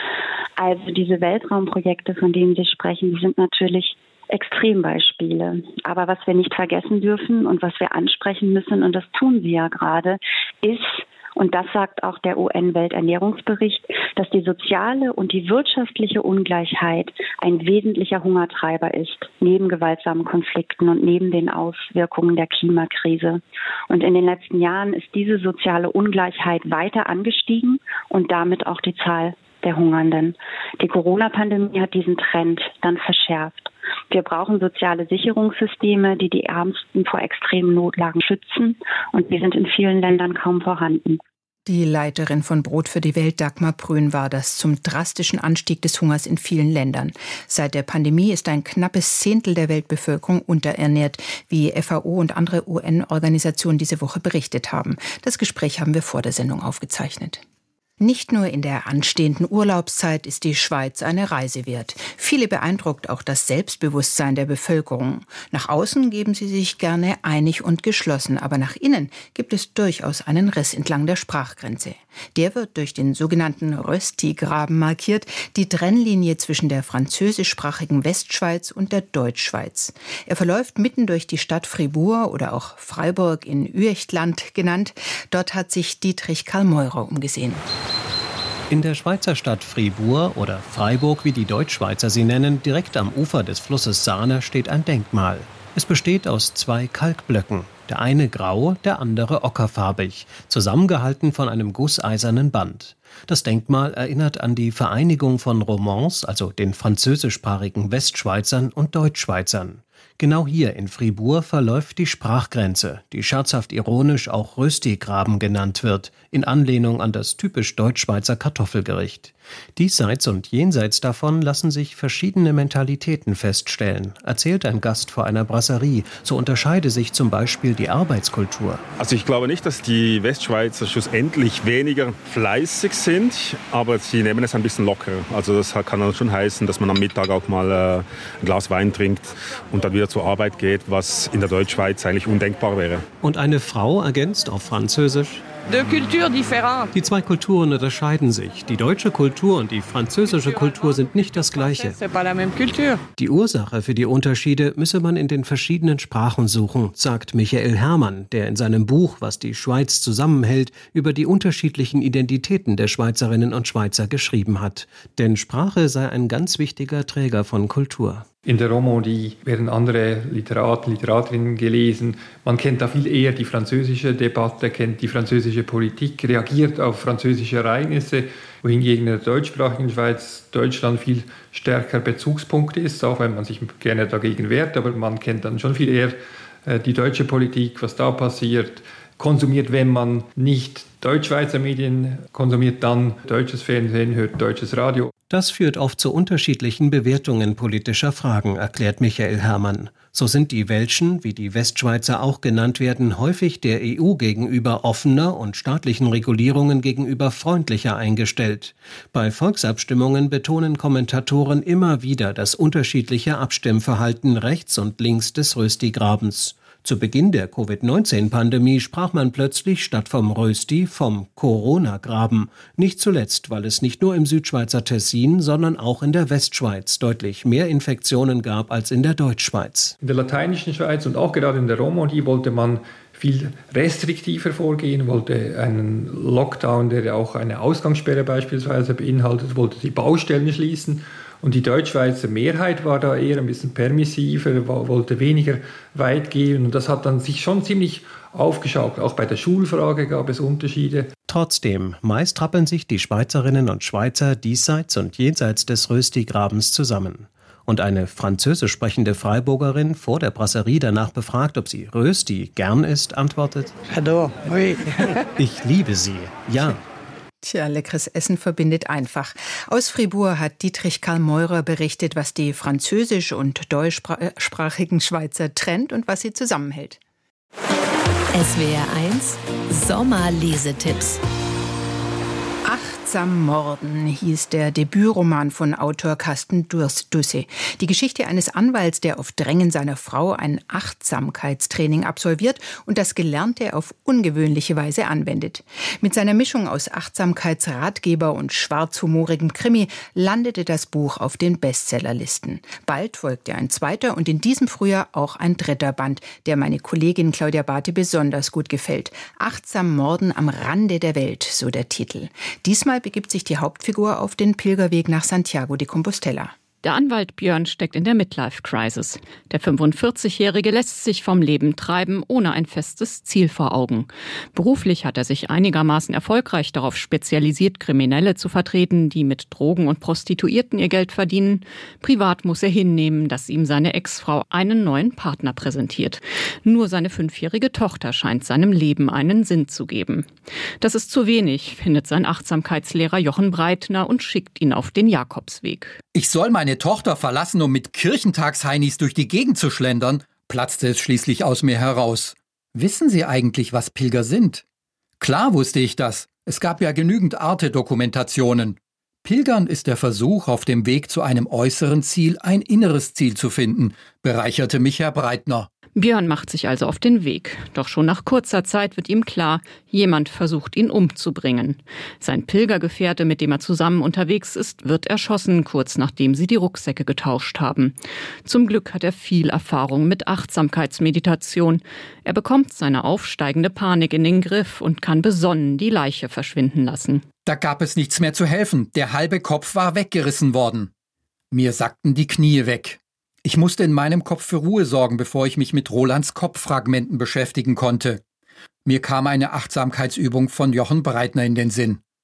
Also diese Weltraumprojekte, von denen Sie sprechen, die sind natürlich Extrembeispiele. Aber was wir nicht vergessen dürfen und was wir ansprechen müssen, und das tun wir ja gerade, ist, und das sagt auch der U N-Welternährungsbericht, dass die soziale und die wirtschaftliche Ungleichheit ein wesentlicher Hungertreiber ist, neben gewaltsamen Konflikten und neben den Auswirkungen der Klimakrise. Und in den letzten Jahren ist diese soziale Ungleichheit weiter angestiegen und damit auch die Zahl der Hungernden. Die Corona-Pandemie hat diesen Trend dann verschärft. Wir brauchen soziale Sicherungssysteme, die die Ärmsten vor extremen Notlagen schützen, und die sind in vielen Ländern kaum vorhanden. Die Leiterin von Brot für die Welt, Dagmar Pröhn, war das zum drastischen Anstieg des Hungers in vielen Ländern. Seit der Pandemie ist ein knappes Zehntel der Weltbevölkerung unterernährt, wie F A O und andere U N-Organisationen diese Woche berichtet haben. Das Gespräch haben wir vor der Sendung aufgezeichnet. Nicht nur in der anstehenden Urlaubszeit ist die Schweiz eine Reise wert. Viele beeindruckt auch das Selbstbewusstsein der Bevölkerung. Nach außen geben sie sich gerne einig und geschlossen, aber nach innen gibt es durchaus einen Riss entlang der Sprachgrenze. Der wird durch den sogenannten Rösti-Graben markiert, die Trennlinie zwischen der französischsprachigen Westschweiz und der Deutschschweiz. Er verläuft mitten durch die Stadt Fribourg oder auch Freiburg in Uechtland genannt. Dort hat sich Dietrich Karl Meurer umgesehen. In der Schweizer Stadt Fribourg oder Freiburg, wie die Deutschschweizer sie nennen, direkt am Ufer des Flusses Saane steht ein Denkmal. Es besteht aus zwei Kalkblöcken, der eine grau, der andere ockerfarbig, zusammengehalten von einem gusseisernen Band. Das Denkmal erinnert an die Vereinigung von Romans, also den französischsprachigen Westschweizern und Deutschschweizern. Genau hier in Fribourg verläuft die Sprachgrenze, die scherzhaft ironisch auch Rösti-Graben genannt wird, in Anlehnung an das typisch Deutschschweizer Kartoffelgericht. Diesseits und jenseits davon lassen sich verschiedene Mentalitäten feststellen, erzählt ein Gast vor einer Brasserie. So unterscheide sich zum Beispiel die Arbeitskultur. Also ich glaube nicht, dass die Westschweizer schlussendlich weniger fleißig sind, aber sie nehmen es ein bisschen lockerer. Also das kann dann schon heißen, dass man am Mittag auch mal äh, ein Glas Wein trinkt und dann wieder zur Arbeit geht, was in der Deutschschweiz eigentlich undenkbar wäre. Und eine Frau ergänzt auf Französisch: Die zwei Kulturen unterscheiden sich. Die deutsche Kultur und die französische Kultur sind nicht das Gleiche. Die Ursache für die Unterschiede müsse man in den verschiedenen Sprachen suchen, sagt Michael Herrmann, der in seinem Buch »Was die Schweiz zusammenhält« über die unterschiedlichen Identitäten der Schweizerinnen und Schweizer geschrieben hat. Denn Sprache sei ein ganz wichtiger Träger von Kultur. In der Romandie werden andere Literaten, Literaterinnen gelesen. Man kennt da viel eher die französische Debatte, kennt die französische Politik, reagiert auf französische Ereignisse, wohingegen in der deutschsprachigen Schweiz Deutschland viel stärker Bezugspunkt ist, auch wenn man sich gerne dagegen wehrt. Aber man kennt dann schon viel eher die deutsche Politik, was da passiert. Konsumiert, wenn man nicht Deutschschweizer Medien konsumiert, dann deutsches Fernsehen, hört deutsches Radio. Das führt oft zu unterschiedlichen Bewertungen politischer Fragen, erklärt Michael Herrmann. So sind die Welschen, wie die Westschweizer auch genannt werden, häufig der E U gegenüber offener und staatlichen Regulierungen gegenüber freundlicher eingestellt. Bei Volksabstimmungen betonen Kommentatoren immer wieder das unterschiedliche Abstimmverhalten rechts und links des Rösti-Grabens. Zu Beginn der Covid neunzehn Pandemie sprach man plötzlich statt vom Rösti vom Corona-Graben. Nicht zuletzt, weil es nicht nur im Südschweizer Tessin, sondern auch in der Westschweiz deutlich mehr Infektionen gab als in der Deutschschweiz. In der lateinischen Schweiz und auch gerade in der Romandie wollte man viel restriktiver vorgehen, wollte einen Lockdown, der auch eine Ausgangssperre beispielsweise beinhaltet, wollte die Baustellen schließen. Und die Deutschschweizer Mehrheit war da eher ein bisschen permissiver, wollte weniger weit gehen. Und das hat dann sich schon ziemlich aufgeschaut. Auch bei der Schulfrage gab es Unterschiede. Trotzdem, meist rappeln sich die Schweizerinnen und Schweizer diesseits und jenseits des Rösti-Grabens zusammen. Und eine französisch sprechende Freiburgerin, vor der Brasserie danach befragt, ob sie Rösti gern isst, antwortet: J'adore, oui. Ich liebe sie, ja. Tja, leckeres Essen verbindet einfach. Aus Fribourg hat Dietrich Karl Meurer berichtet, was die französisch- und deutschsprachigen Schweizer trennt und was sie zusammenhält. S W R eins Sommerlesetipps. Achtsam Morden hieß der Debütroman von Autor Carsten Dusse. Die Geschichte eines Anwalts, der auf Drängen seiner Frau ein Achtsamkeitstraining absolviert und das Gelernte auf ungewöhnliche Weise anwendet. Mit seiner Mischung aus Achtsamkeitsratgeber und schwarzhumorigem Krimi landete das Buch auf den Bestsellerlisten. Bald folgte ein zweiter und in diesem Frühjahr auch ein dritter Band, der meine Kollegin Claudia Barthe besonders gut gefällt. Achtsam Morden am Rande der Welt, so der Titel. Diesmal begibt sich die Hauptfigur auf den Pilgerweg nach Santiago de Compostela. Der Anwalt Björn steckt in der Midlife-Crisis. Der fünfundvierzigjährige lässt sich vom Leben treiben, ohne ein festes Ziel vor Augen. Beruflich hat er sich einigermaßen erfolgreich darauf spezialisiert, Kriminelle zu vertreten, die mit Drogen und Prostituierten ihr Geld verdienen. Privat muss er hinnehmen, dass ihm seine Ex-Frau einen neuen Partner präsentiert. Nur seine fünfjährige Tochter scheint seinem Leben einen Sinn zu geben. Das ist zu wenig, findet sein Achtsamkeitslehrer Jochen Breitner und schickt ihn auf den Jakobsweg. Ich soll meine Tochter verlassen, um mit Kirchentagsheinis durch die Gegend zu schlendern, platzte es schließlich aus mir heraus. Wissen Sie eigentlich, was Pilger sind? Klar wusste ich das. Es gab ja genügend Arte-Dokumentationen. Pilgern ist der Versuch, auf dem Weg zu einem äußeren Ziel ein inneres Ziel zu finden, bereicherte mich Herr Breitner. Björn macht sich also auf den Weg. Doch schon nach kurzer Zeit wird ihm klar, jemand versucht, ihn umzubringen. Sein Pilgergefährte, mit dem er zusammen unterwegs ist, wird erschossen, kurz nachdem sie die Rucksäcke getauscht haben. Zum Glück hat er viel Erfahrung mit Achtsamkeitsmeditation. Er bekommt seine aufsteigende Panik in den Griff und kann besonnen die Leiche verschwinden lassen. Da gab es nichts mehr zu helfen. Der halbe Kopf war weggerissen worden. Mir sackten die Knie weg. Ich musste in meinem Kopf für Ruhe sorgen, bevor ich mich mit Rolands Kopffragmenten beschäftigen konnte. Mir kam eine Achtsamkeitsübung von Jochen Breitner in den Sinn.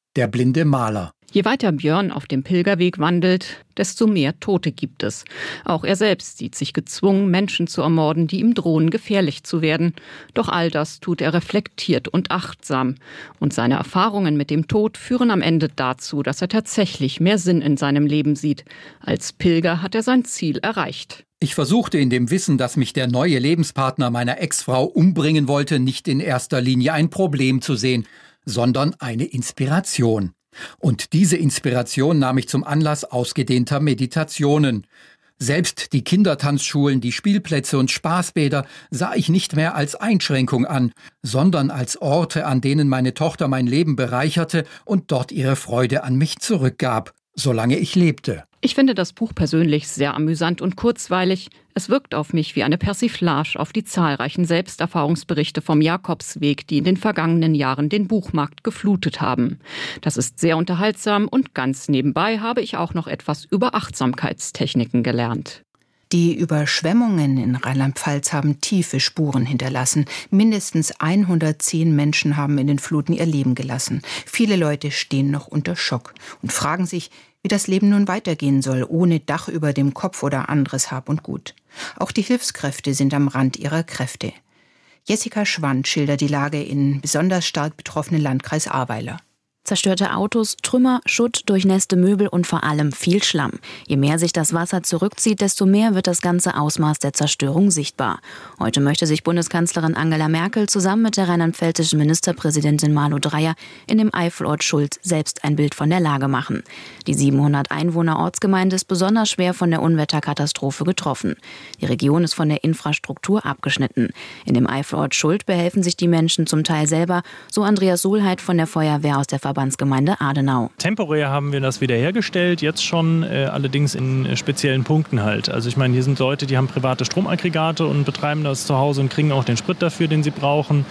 Der blinde Maler. Je weiter Björn auf dem Pilgerweg wandelt, desto mehr Tote gibt es. Auch er selbst sieht sich gezwungen, Menschen zu ermorden, die ihm drohen, gefährlich zu werden. Doch all das tut er reflektiert und achtsam. Und seine Erfahrungen mit dem Tod führen am Ende dazu, dass er tatsächlich mehr Sinn in seinem Leben sieht. Als Pilger hat er sein Ziel erreicht. Ich versuchte in dem Wissen, dass mich der neue Lebenspartner meiner Ex-Frau umbringen wollte, nicht in erster Linie ein Problem zu sehen, sondern eine Inspiration. Und diese Inspiration nahm ich zum Anlass ausgedehnter Meditationen. Selbst die Kindertanzschulen, die Spielplätze und Spaßbäder sah ich nicht mehr als Einschränkung an, sondern als Orte, an denen meine Tochter mein Leben bereicherte und dort ihre Freude an mich zurückgab, solange ich lebte. Ich finde das Buch persönlich sehr amüsant und kurzweilig. Es wirkt auf mich wie eine Persiflage auf die zahlreichen Selbsterfahrungsberichte vom Jakobsweg, die in den vergangenen Jahren den Buchmarkt geflutet haben. Das ist sehr unterhaltsam und ganz nebenbei habe ich auch noch etwas über Achtsamkeitstechniken gelernt. Die Überschwemmungen in Rheinland-Pfalz haben tiefe Spuren hinterlassen. Mindestens hundertzehn Menschen haben in den Fluten ihr Leben gelassen. Viele Leute stehen noch unter Schock und fragen sich, wie das Leben nun weitergehen soll, ohne Dach über dem Kopf oder anderes Hab und Gut. Auch die Hilfskräfte sind am Rand ihrer Kräfte. Jessica Schwand schildert die Lage in besonders stark betroffenen Landkreis Ahrweiler. Zerstörte Autos, Trümmer, Schutt, durchnässte Möbel und vor allem viel Schlamm. Je mehr sich das Wasser zurückzieht, desto mehr wird das ganze Ausmaß der Zerstörung sichtbar. Heute möchte sich Bundeskanzlerin Angela Merkel zusammen mit der rheinland-pfälzischen Ministerpräsidentin Malu Dreyer in dem Eifelort Schuld selbst ein Bild von der Lage machen. Die siebenhundert Einwohner Ortsgemeinde ist besonders schwer von der Unwetterkatastrophe getroffen. Die Region ist von der Infrastruktur abgeschnitten. In dem Eifelort Schuld behelfen sich die Menschen zum Teil selber, so Andreas Sohlheit von der Feuerwehr aus der Verbandsgemeinde Adenau. Temporär haben wir das wiederhergestellt, jetzt schon äh, allerdings in äh, speziellen Punkten halt. Also ich meine, hier sind Leute, die haben private Stromaggregate und betreiben das zu Hause und kriegen auch den Sprit dafür, den sie brauchen.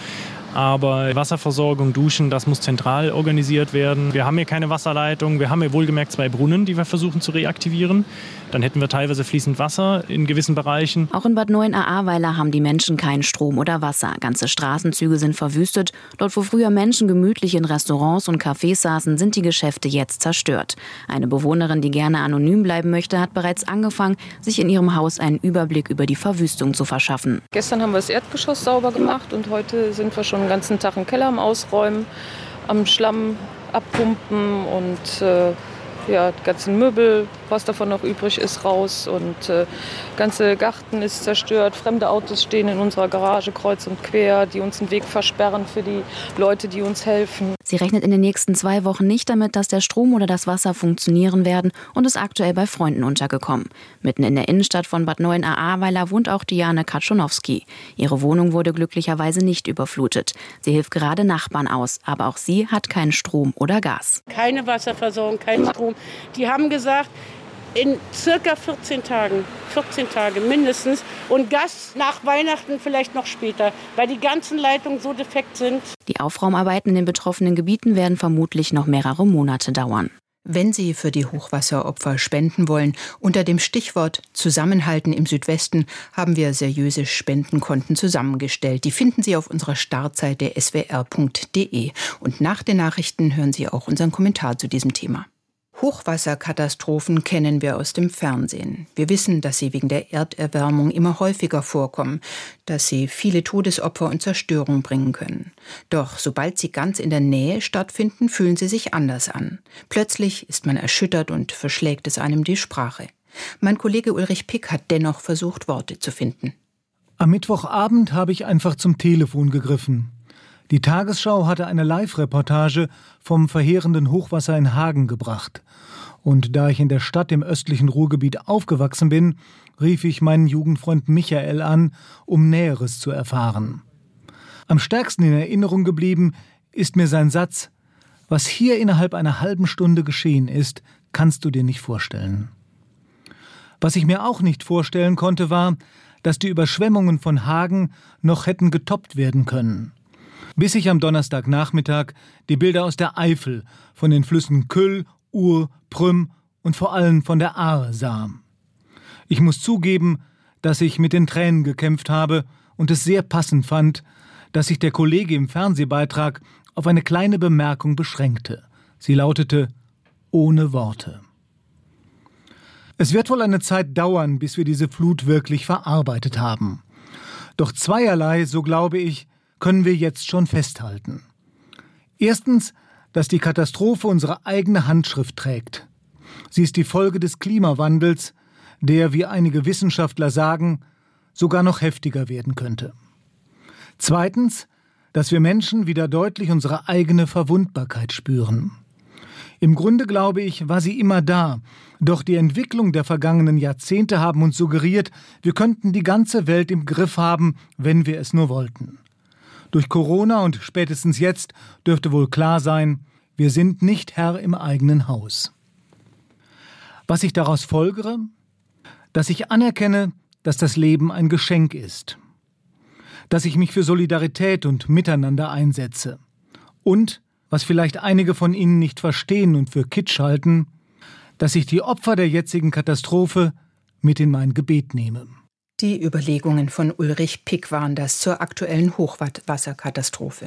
Aber Wasserversorgung, Duschen, das muss zentral organisiert werden. Wir haben hier keine Wasserleitung. Wir haben hier wohlgemerkt zwei Brunnen, die wir versuchen zu reaktivieren. Dann hätten wir teilweise fließend Wasser in gewissen Bereichen. Auch in Bad Neuenahr-Ahrweiler haben die Menschen keinen Strom oder Wasser. Ganze Straßenzüge sind verwüstet. Dort, wo früher Menschen gemütlich in Restaurants und Cafés saßen, sind die Geschäfte jetzt zerstört. Eine Bewohnerin, die gerne anonym bleiben möchte, hat bereits angefangen, sich in ihrem Haus einen Überblick über die Verwüstung zu verschaffen. Gestern haben wir das Erdgeschoss sauber gemacht und heute sind wir schon den ganzen Tag im Keller am Ausräumen, am Schlamm abpumpen und äh, ja, die ganzen Möbel, was davon noch übrig ist, raus und der äh, ganze Garten ist zerstört. Fremde Autos stehen in unserer Garage kreuz und quer, die uns den Weg versperren für die Leute, die uns helfen. Sie rechnet in den nächsten zwei Wochen nicht damit, dass der Strom oder das Wasser funktionieren werden und ist aktuell bei Freunden untergekommen. Mitten in der Innenstadt von Bad Neuenahr-Ahrweiler wohnt auch Diane Kaczonowski. Ihre Wohnung wurde glücklicherweise nicht überflutet. Sie hilft gerade Nachbarn aus, aber auch sie hat keinen Strom oder Gas. Keine Wasserversorgung, kein Strom. Die haben gesagt, in circa vierzehn Tagen, vierzehn Tage mindestens und Gas nach Weihnachten vielleicht noch später, weil die ganzen Leitungen so defekt sind. Die Aufräumarbeiten in den betroffenen Gebieten werden vermutlich noch mehrere Monate dauern. Wenn Sie für die Hochwasseropfer spenden wollen, unter dem Stichwort Zusammenhalten im Südwesten haben wir seriöse Spendenkonten zusammengestellt. Die finden Sie auf unserer Startseite s w r punkt d e. Und nach den Nachrichten hören Sie auch unseren Kommentar zu diesem Thema. Hochwasserkatastrophen kennen wir aus dem Fernsehen. Wir wissen, dass sie wegen der Erderwärmung immer häufiger vorkommen, dass sie viele Todesopfer und Zerstörung bringen können. Doch sobald sie ganz in der Nähe stattfinden, fühlen sie sich anders an. Plötzlich ist man erschüttert und verschlägt es einem die Sprache. Mein Kollege Ulrich Pick hat dennoch versucht, Worte zu finden. Am Mittwochabend habe ich einfach zum Telefon gegriffen. Die Tagesschau hatte eine Live-Reportage vom verheerenden Hochwasser in Hagen gebracht. Und da ich in der Stadt im östlichen Ruhrgebiet aufgewachsen bin, rief ich meinen Jugendfreund Michael an, um Näheres zu erfahren. Am stärksten in Erinnerung geblieben ist mir sein Satz: Was hier innerhalb einer halben Stunde geschehen ist, kannst du dir nicht vorstellen. Was ich mir auch nicht vorstellen konnte, war, dass die Überschwemmungen von Hagen noch hätten getoppt werden können. Bis ich am Donnerstagnachmittag die Bilder aus der Eifel von den Flüssen Kyll, Ur, Prüm und vor allem von der Ahr sah. Ich muss zugeben, dass ich mit den Tränen gekämpft habe und es sehr passend fand, dass sich der Kollege im Fernsehbeitrag auf eine kleine Bemerkung beschränkte. Sie lautete: Ohne Worte. Es wird wohl eine Zeit dauern, bis wir diese Flut wirklich verarbeitet haben. Doch zweierlei, so glaube ich, können wir jetzt schon festhalten. Erstens, dass die Katastrophe unsere eigene Handschrift trägt. Sie ist die Folge des Klimawandels, der, wie einige Wissenschaftler sagen, sogar noch heftiger werden könnte. Zweitens, dass wir Menschen wieder deutlich unsere eigene Verwundbarkeit spüren. Im Grunde, glaube ich, war sie immer da, doch die Entwicklung der vergangenen Jahrzehnte haben uns suggeriert, wir könnten die ganze Welt im Griff haben, wenn wir es nur wollten. Durch Corona und spätestens jetzt dürfte wohl klar sein, wir sind nicht Herr im eigenen Haus. Was ich daraus folgere? Dass ich anerkenne, dass das Leben ein Geschenk ist. Dass ich mich für Solidarität und Miteinander einsetze. Und, was vielleicht einige von Ihnen nicht verstehen und für Kitsch halten, dass ich die Opfer der jetzigen Katastrophe mit in mein Gebet nehme. Die Überlegungen von Ulrich Pick waren das zur aktuellen Hochwasserkatastrophe.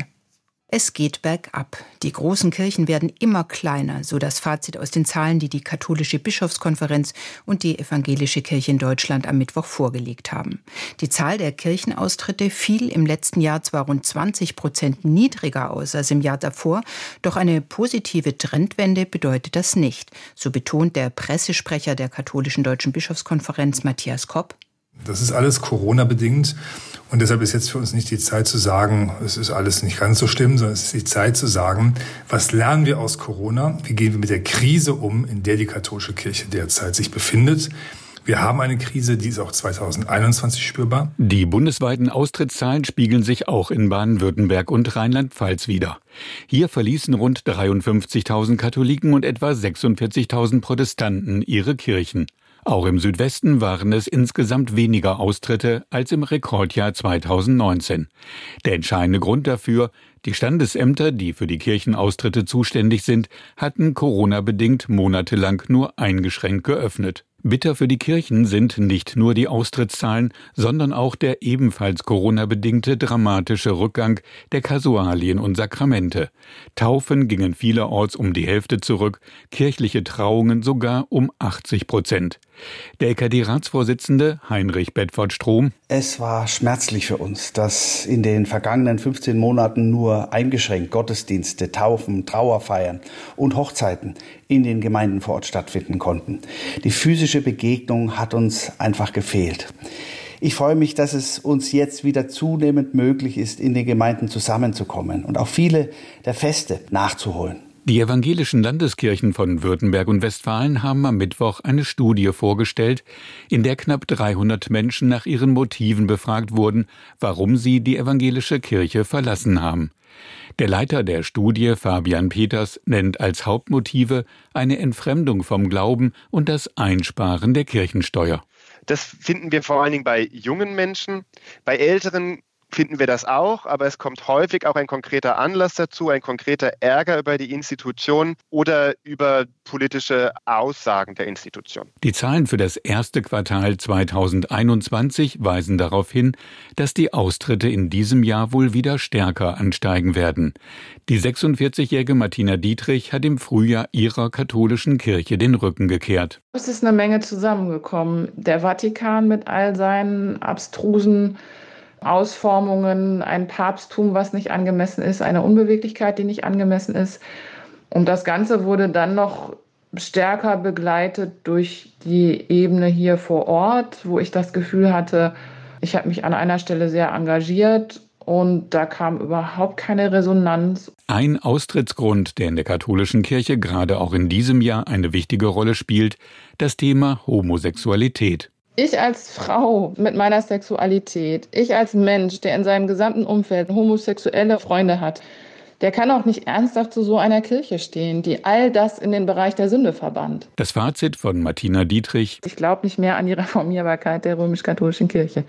Es geht bergab. Die großen Kirchen werden immer kleiner, so das Fazit aus den Zahlen, die die Katholische Bischofskonferenz und die Evangelische Kirche in Deutschland am Mittwoch vorgelegt haben. Die Zahl der Kirchenaustritte fiel im letzten Jahr zwar rund zwanzig Prozent niedriger aus als im Jahr davor, doch eine positive Trendwende bedeutet das nicht. So betont der Pressesprecher der Katholischen Deutschen Bischofskonferenz, Matthias Kopp. Das ist alles Corona-bedingt und deshalb ist jetzt für uns nicht die Zeit zu sagen, es ist alles nicht ganz so schlimm, sondern es ist die Zeit zu sagen, was lernen wir aus Corona? Wie gehen wir mit der Krise um, in der die katholische Kirche derzeit sich befindet? Wir haben eine Krise, die ist auch zwanzig einundzwanzig spürbar. Die bundesweiten Austrittszahlen spiegeln sich auch in Baden-Württemberg und Rheinland-Pfalz wider. Hier verließen rund dreiundfünfzigtausend Katholiken und etwa sechsundvierzigtausend Protestanten ihre Kirchen. Auch im Südwesten waren es insgesamt weniger Austritte als im Rekordjahr zweitausendneunzehn. Der entscheidende Grund dafür: die Standesämter, die für die Kirchenaustritte zuständig sind, hatten Corona-bedingt monatelang nur eingeschränkt geöffnet. Bitter für die Kirchen sind nicht nur die Austrittszahlen, sondern auch der ebenfalls Corona-bedingte dramatische Rückgang der Kasualien und Sakramente. Taufen gingen vielerorts um die Hälfte zurück, kirchliche Trauungen sogar um achtzig Prozent. Der E K D-Ratsvorsitzende Heinrich Bedford-Strom: Es war schmerzlich für uns, dass in den vergangenen fünfzehn Monaten nur eingeschränkt Gottesdienste, Taufen, Trauerfeiern und Hochzeiten in den Gemeinden vor Ort stattfinden konnten. Die physische Begegnung hat uns einfach gefehlt. Ich freue mich, dass es uns jetzt wieder zunehmend möglich ist, in den Gemeinden zusammenzukommen und auch viele der Feste nachzuholen. Die evangelischen Landeskirchen von Württemberg und Westfalen haben am Mittwoch eine Studie vorgestellt, in der knapp dreihundert Menschen nach ihren Motiven befragt wurden, warum sie die evangelische Kirche verlassen haben. Der Leiter der Studie, Fabian Peters, nennt als Hauptmotive eine Entfremdung vom Glauben und das Einsparen der Kirchensteuer. Das finden wir vor allen Dingen bei jungen Menschen. Bei Älteren finden wir das auch, aber es kommt häufig auch ein konkreter Anlass dazu, ein konkreter Ärger über die Institution oder über politische Aussagen der Institution. Die Zahlen für das erste Quartal zweitausendeinundzwanzig weisen darauf hin, dass die Austritte in diesem Jahr wohl wieder stärker ansteigen werden. Die sechsundvierzigjährige Martina Dietrich hat im Frühjahr ihrer katholischen Kirche den Rücken gekehrt. Es ist eine Menge zusammengekommen. Der Vatikan mit all seinen abstrusen Ausformungen, ein Papsttum, was nicht angemessen ist, eine Unbeweglichkeit, die nicht angemessen ist. Und das Ganze wurde dann noch stärker begleitet durch die Ebene hier vor Ort, wo ich das Gefühl hatte, ich habe mich an einer Stelle sehr engagiert und da kam überhaupt keine Resonanz. Ein Austrittsgrund, der in der katholischen Kirche gerade auch in diesem Jahr eine wichtige Rolle spielt, das Thema Homosexualität. Ich als Frau mit meiner Sexualität, ich als Mensch, der in seinem gesamten Umfeld homosexuelle Freunde hat, der kann auch nicht ernsthaft zu so einer Kirche stehen, die all das in den Bereich der Sünde verbannt. Das Fazit von Martina Dietrich: Ich glaube nicht mehr an die Reformierbarkeit der römisch-katholischen Kirche.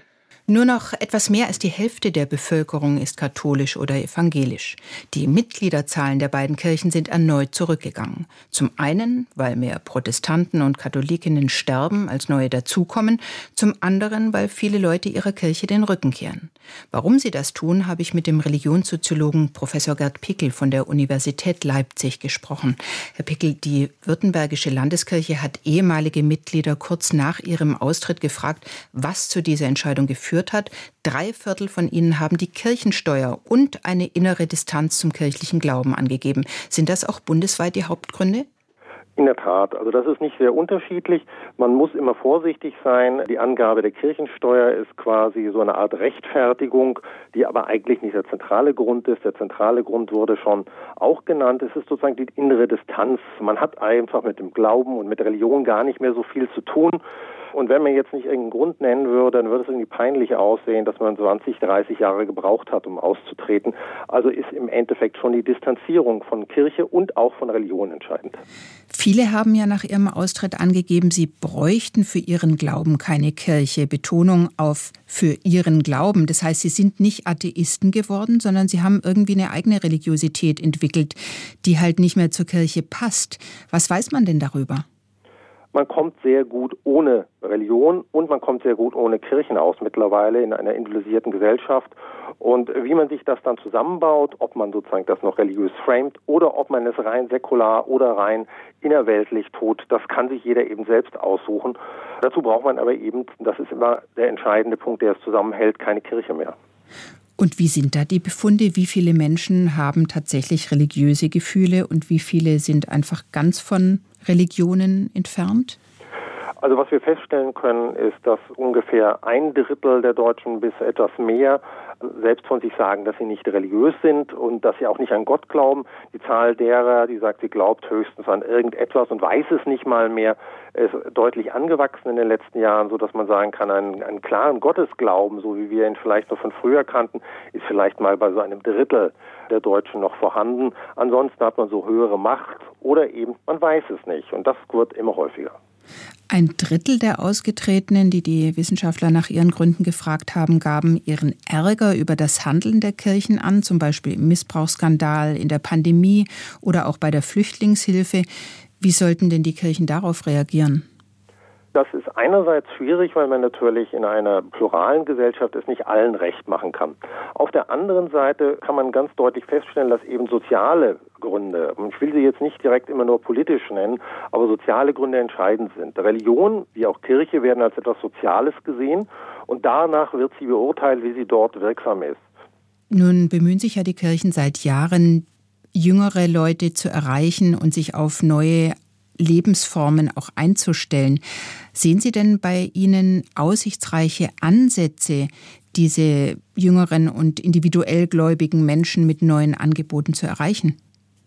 Nur noch etwas mehr als die Hälfte der Bevölkerung ist katholisch oder evangelisch. Die Mitgliederzahlen der beiden Kirchen sind erneut zurückgegangen. Zum einen, weil mehr Protestanten und Katholikinnen sterben, als neue dazukommen. Zum anderen, weil viele Leute ihrer Kirche den Rücken kehren. Warum sie das tun, habe ich mit dem Religionssoziologen Professor Gerd Pickel von der Universität Leipzig gesprochen. Herr Pickel, die Württembergische Landeskirche hat ehemalige Mitglieder kurz nach ihrem Austritt gefragt, was zu dieser Entscheidung geführt hat. Drei Viertel von ihnen haben die Kirchensteuer und eine innere Distanz zum kirchlichen Glauben angegeben. Sind das auch bundesweit die Hauptgründe? In der Tat, also das ist nicht sehr unterschiedlich. Man muss immer vorsichtig sein. Die Angabe der Kirchensteuer ist quasi so eine Art Rechtfertigung, die aber eigentlich nicht der zentrale Grund ist. Der zentrale Grund wurde schon auch genannt. Es ist sozusagen die innere Distanz. Man hat einfach mit dem Glauben und mit Religion gar nicht mehr so viel zu tun. Und wenn man jetzt nicht irgendeinen Grund nennen würde, dann würde es irgendwie peinlich aussehen, dass man zwanzig, dreißig Jahre gebraucht hat, um auszutreten. Also ist im Endeffekt schon die Distanzierung von Kirche und auch von Religion entscheidend. Viele haben ja nach ihrem Austritt angegeben, sie bräuchten für ihren Glauben keine Kirche. Betonung auf für ihren Glauben. Das heißt, sie sind nicht Atheisten geworden, sondern sie haben irgendwie eine eigene Religiosität entwickelt, die halt nicht mehr zur Kirche passt. Was weiß man denn darüber? Man kommt sehr gut ohne Religion und man kommt sehr gut ohne Kirchen aus mittlerweile in einer individualisierten Gesellschaft. Und wie man sich das dann zusammenbaut, ob man sozusagen das noch religiös framet oder ob man es rein säkular oder rein innerweltlich tut, das kann sich jeder eben selbst aussuchen. Dazu braucht man aber eben, das ist immer der entscheidende Punkt, der es zusammenhält, keine Kirche mehr. Und wie sind da die Befunde? Wie viele Menschen haben tatsächlich religiöse Gefühle und wie viele sind einfach ganz von Religionen entfernt? Also was wir feststellen können, ist, dass ungefähr ein Drittel der Deutschen bis etwas mehr selbst von sich sagen, dass sie nicht religiös sind und dass sie auch nicht an Gott glauben. Die Zahl derer, die sagt, sie glaubt höchstens an irgendetwas und weiß es nicht mal mehr, ist deutlich angewachsen in den letzten Jahren, so dass man sagen kann, einen, einen klaren Gottesglauben, so wie wir ihn vielleicht noch von früher kannten, ist vielleicht mal bei so einem Drittel der Deutschen noch vorhanden. Ansonsten hat man so höhere Macht oder eben, man weiß es nicht und das wird immer häufiger. Ein Drittel der Ausgetretenen, die die Wissenschaftler nach ihren Gründen gefragt haben, gaben ihren Ärger über das Handeln der Kirchen an, zum Beispiel im Missbrauchsskandal, in der Pandemie oder auch bei der Flüchtlingshilfe. Wie sollten denn die Kirchen darauf reagieren? Das ist einerseits schwierig, weil man natürlich in einer pluralen Gesellschaft es nicht allen recht machen kann. Auf der anderen Seite kann man ganz deutlich feststellen, dass eben soziale Gründe, ich will sie jetzt nicht direkt immer nur politisch nennen, aber soziale Gründe entscheidend sind. Religion wie auch Kirche werden als etwas Soziales gesehen und danach wird sie beurteilt, wie sie dort wirksam ist. Nun bemühen sich ja die Kirchen seit Jahren, jüngere Leute zu erreichen und sich auf neue Lebensformen auch einzustellen. Sehen Sie denn bei Ihnen aussichtsreiche Ansätze, diese jüngeren und individuell gläubigen Menschen mit neuen Angeboten zu erreichen?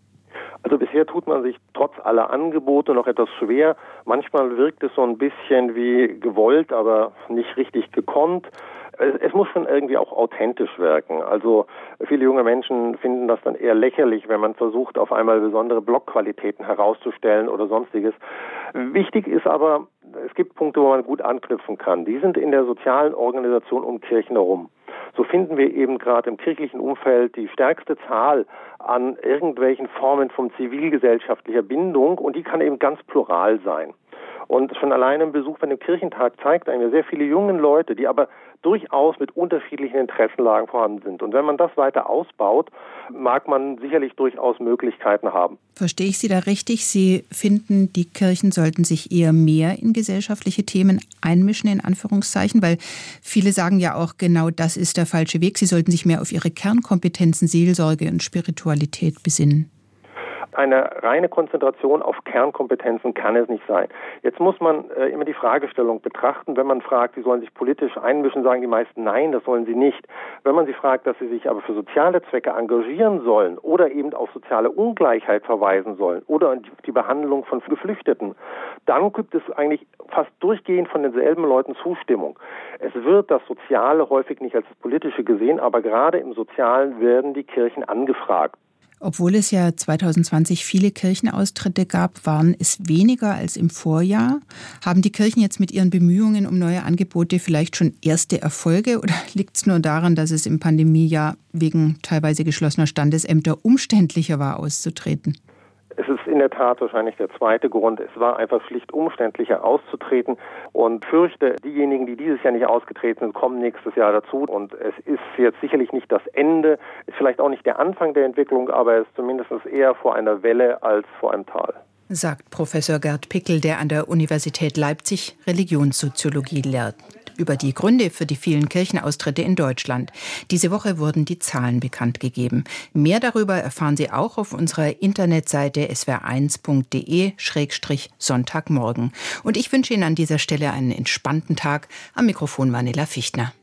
Also bisher tut man sich trotz aller Angebote noch etwas schwer. Manchmal wirkt es so ein bisschen wie gewollt, aber nicht richtig gekonnt. Es muss schon irgendwie auch authentisch wirken. Also viele junge Menschen finden das dann eher lächerlich, wenn man versucht, auf einmal besondere Blogqualitäten herauszustellen oder sonstiges. Wichtig ist aber, es gibt Punkte, wo man gut anknüpfen kann. Die sind in der sozialen Organisation um Kirchen herum. So finden wir eben gerade im kirchlichen Umfeld die stärkste Zahl an irgendwelchen Formen von zivilgesellschaftlicher Bindung und die kann eben ganz plural sein. Und schon alleine ein Besuch bei dem Kirchentag zeigt einem sehr viele junge Leute, die aber durchaus mit unterschiedlichen Interessenlagen vorhanden sind. Und wenn man das weiter ausbaut, mag man sicherlich durchaus Möglichkeiten haben. Verstehe ich Sie da richtig? Sie finden, die Kirchen sollten sich eher mehr in gesellschaftliche Themen einmischen, in Anführungszeichen, weil viele sagen ja auch, genau das ist der falsche Weg. Sie sollten sich mehr auf ihre Kernkompetenzen, Seelsorge und Spiritualität besinnen. Eine reine Konzentration auf Kernkompetenzen kann es nicht sein. Jetzt muss man äh, immer die Fragestellung betrachten. Wenn man fragt, sie sollen sich politisch einmischen, sagen die meisten, nein, das sollen sie nicht. Wenn man sie fragt, dass sie sich aber für soziale Zwecke engagieren sollen oder eben auf soziale Ungleichheit verweisen sollen oder die Behandlung von Geflüchteten, dann gibt es eigentlich fast durchgehend von denselben Leuten Zustimmung. Es wird das Soziale häufig nicht als das Politische gesehen, aber gerade im Sozialen werden die Kirchen angefragt. Obwohl es ja zweitausendzwanzig viele Kirchenaustritte gab, waren es weniger als im Vorjahr. Haben die Kirchen jetzt mit ihren Bemühungen um neue Angebote vielleicht schon erste Erfolge oder liegt es nur daran, dass es im Pandemiejahr wegen teilweise geschlossener Standesämter umständlicher war, auszutreten? Es ist in der Tat wahrscheinlich der zweite Grund. Es war einfach schlicht umständlicher auszutreten und fürchte, diejenigen, die dieses Jahr nicht ausgetreten sind, kommen nächstes Jahr dazu. Und es ist jetzt sicherlich nicht das Ende, ist vielleicht auch nicht der Anfang der Entwicklung, aber es ist zumindest eher vor einer Welle als vor einem Tal. Sagt Professor Gerd Pickel, der an der Universität Leipzig Religionssoziologie lehrt. Über die Gründe für die vielen Kirchenaustritte in Deutschland. Diese Woche wurden die Zahlen bekannt gegeben. Mehr darüber erfahren Sie auch auf unserer Internetseite s w r eins punkt d e Schrägstrich Sonntagmorgen. Und ich wünsche Ihnen an dieser Stelle einen entspannten Tag. Am Mikrofon war Nilla Fichtner.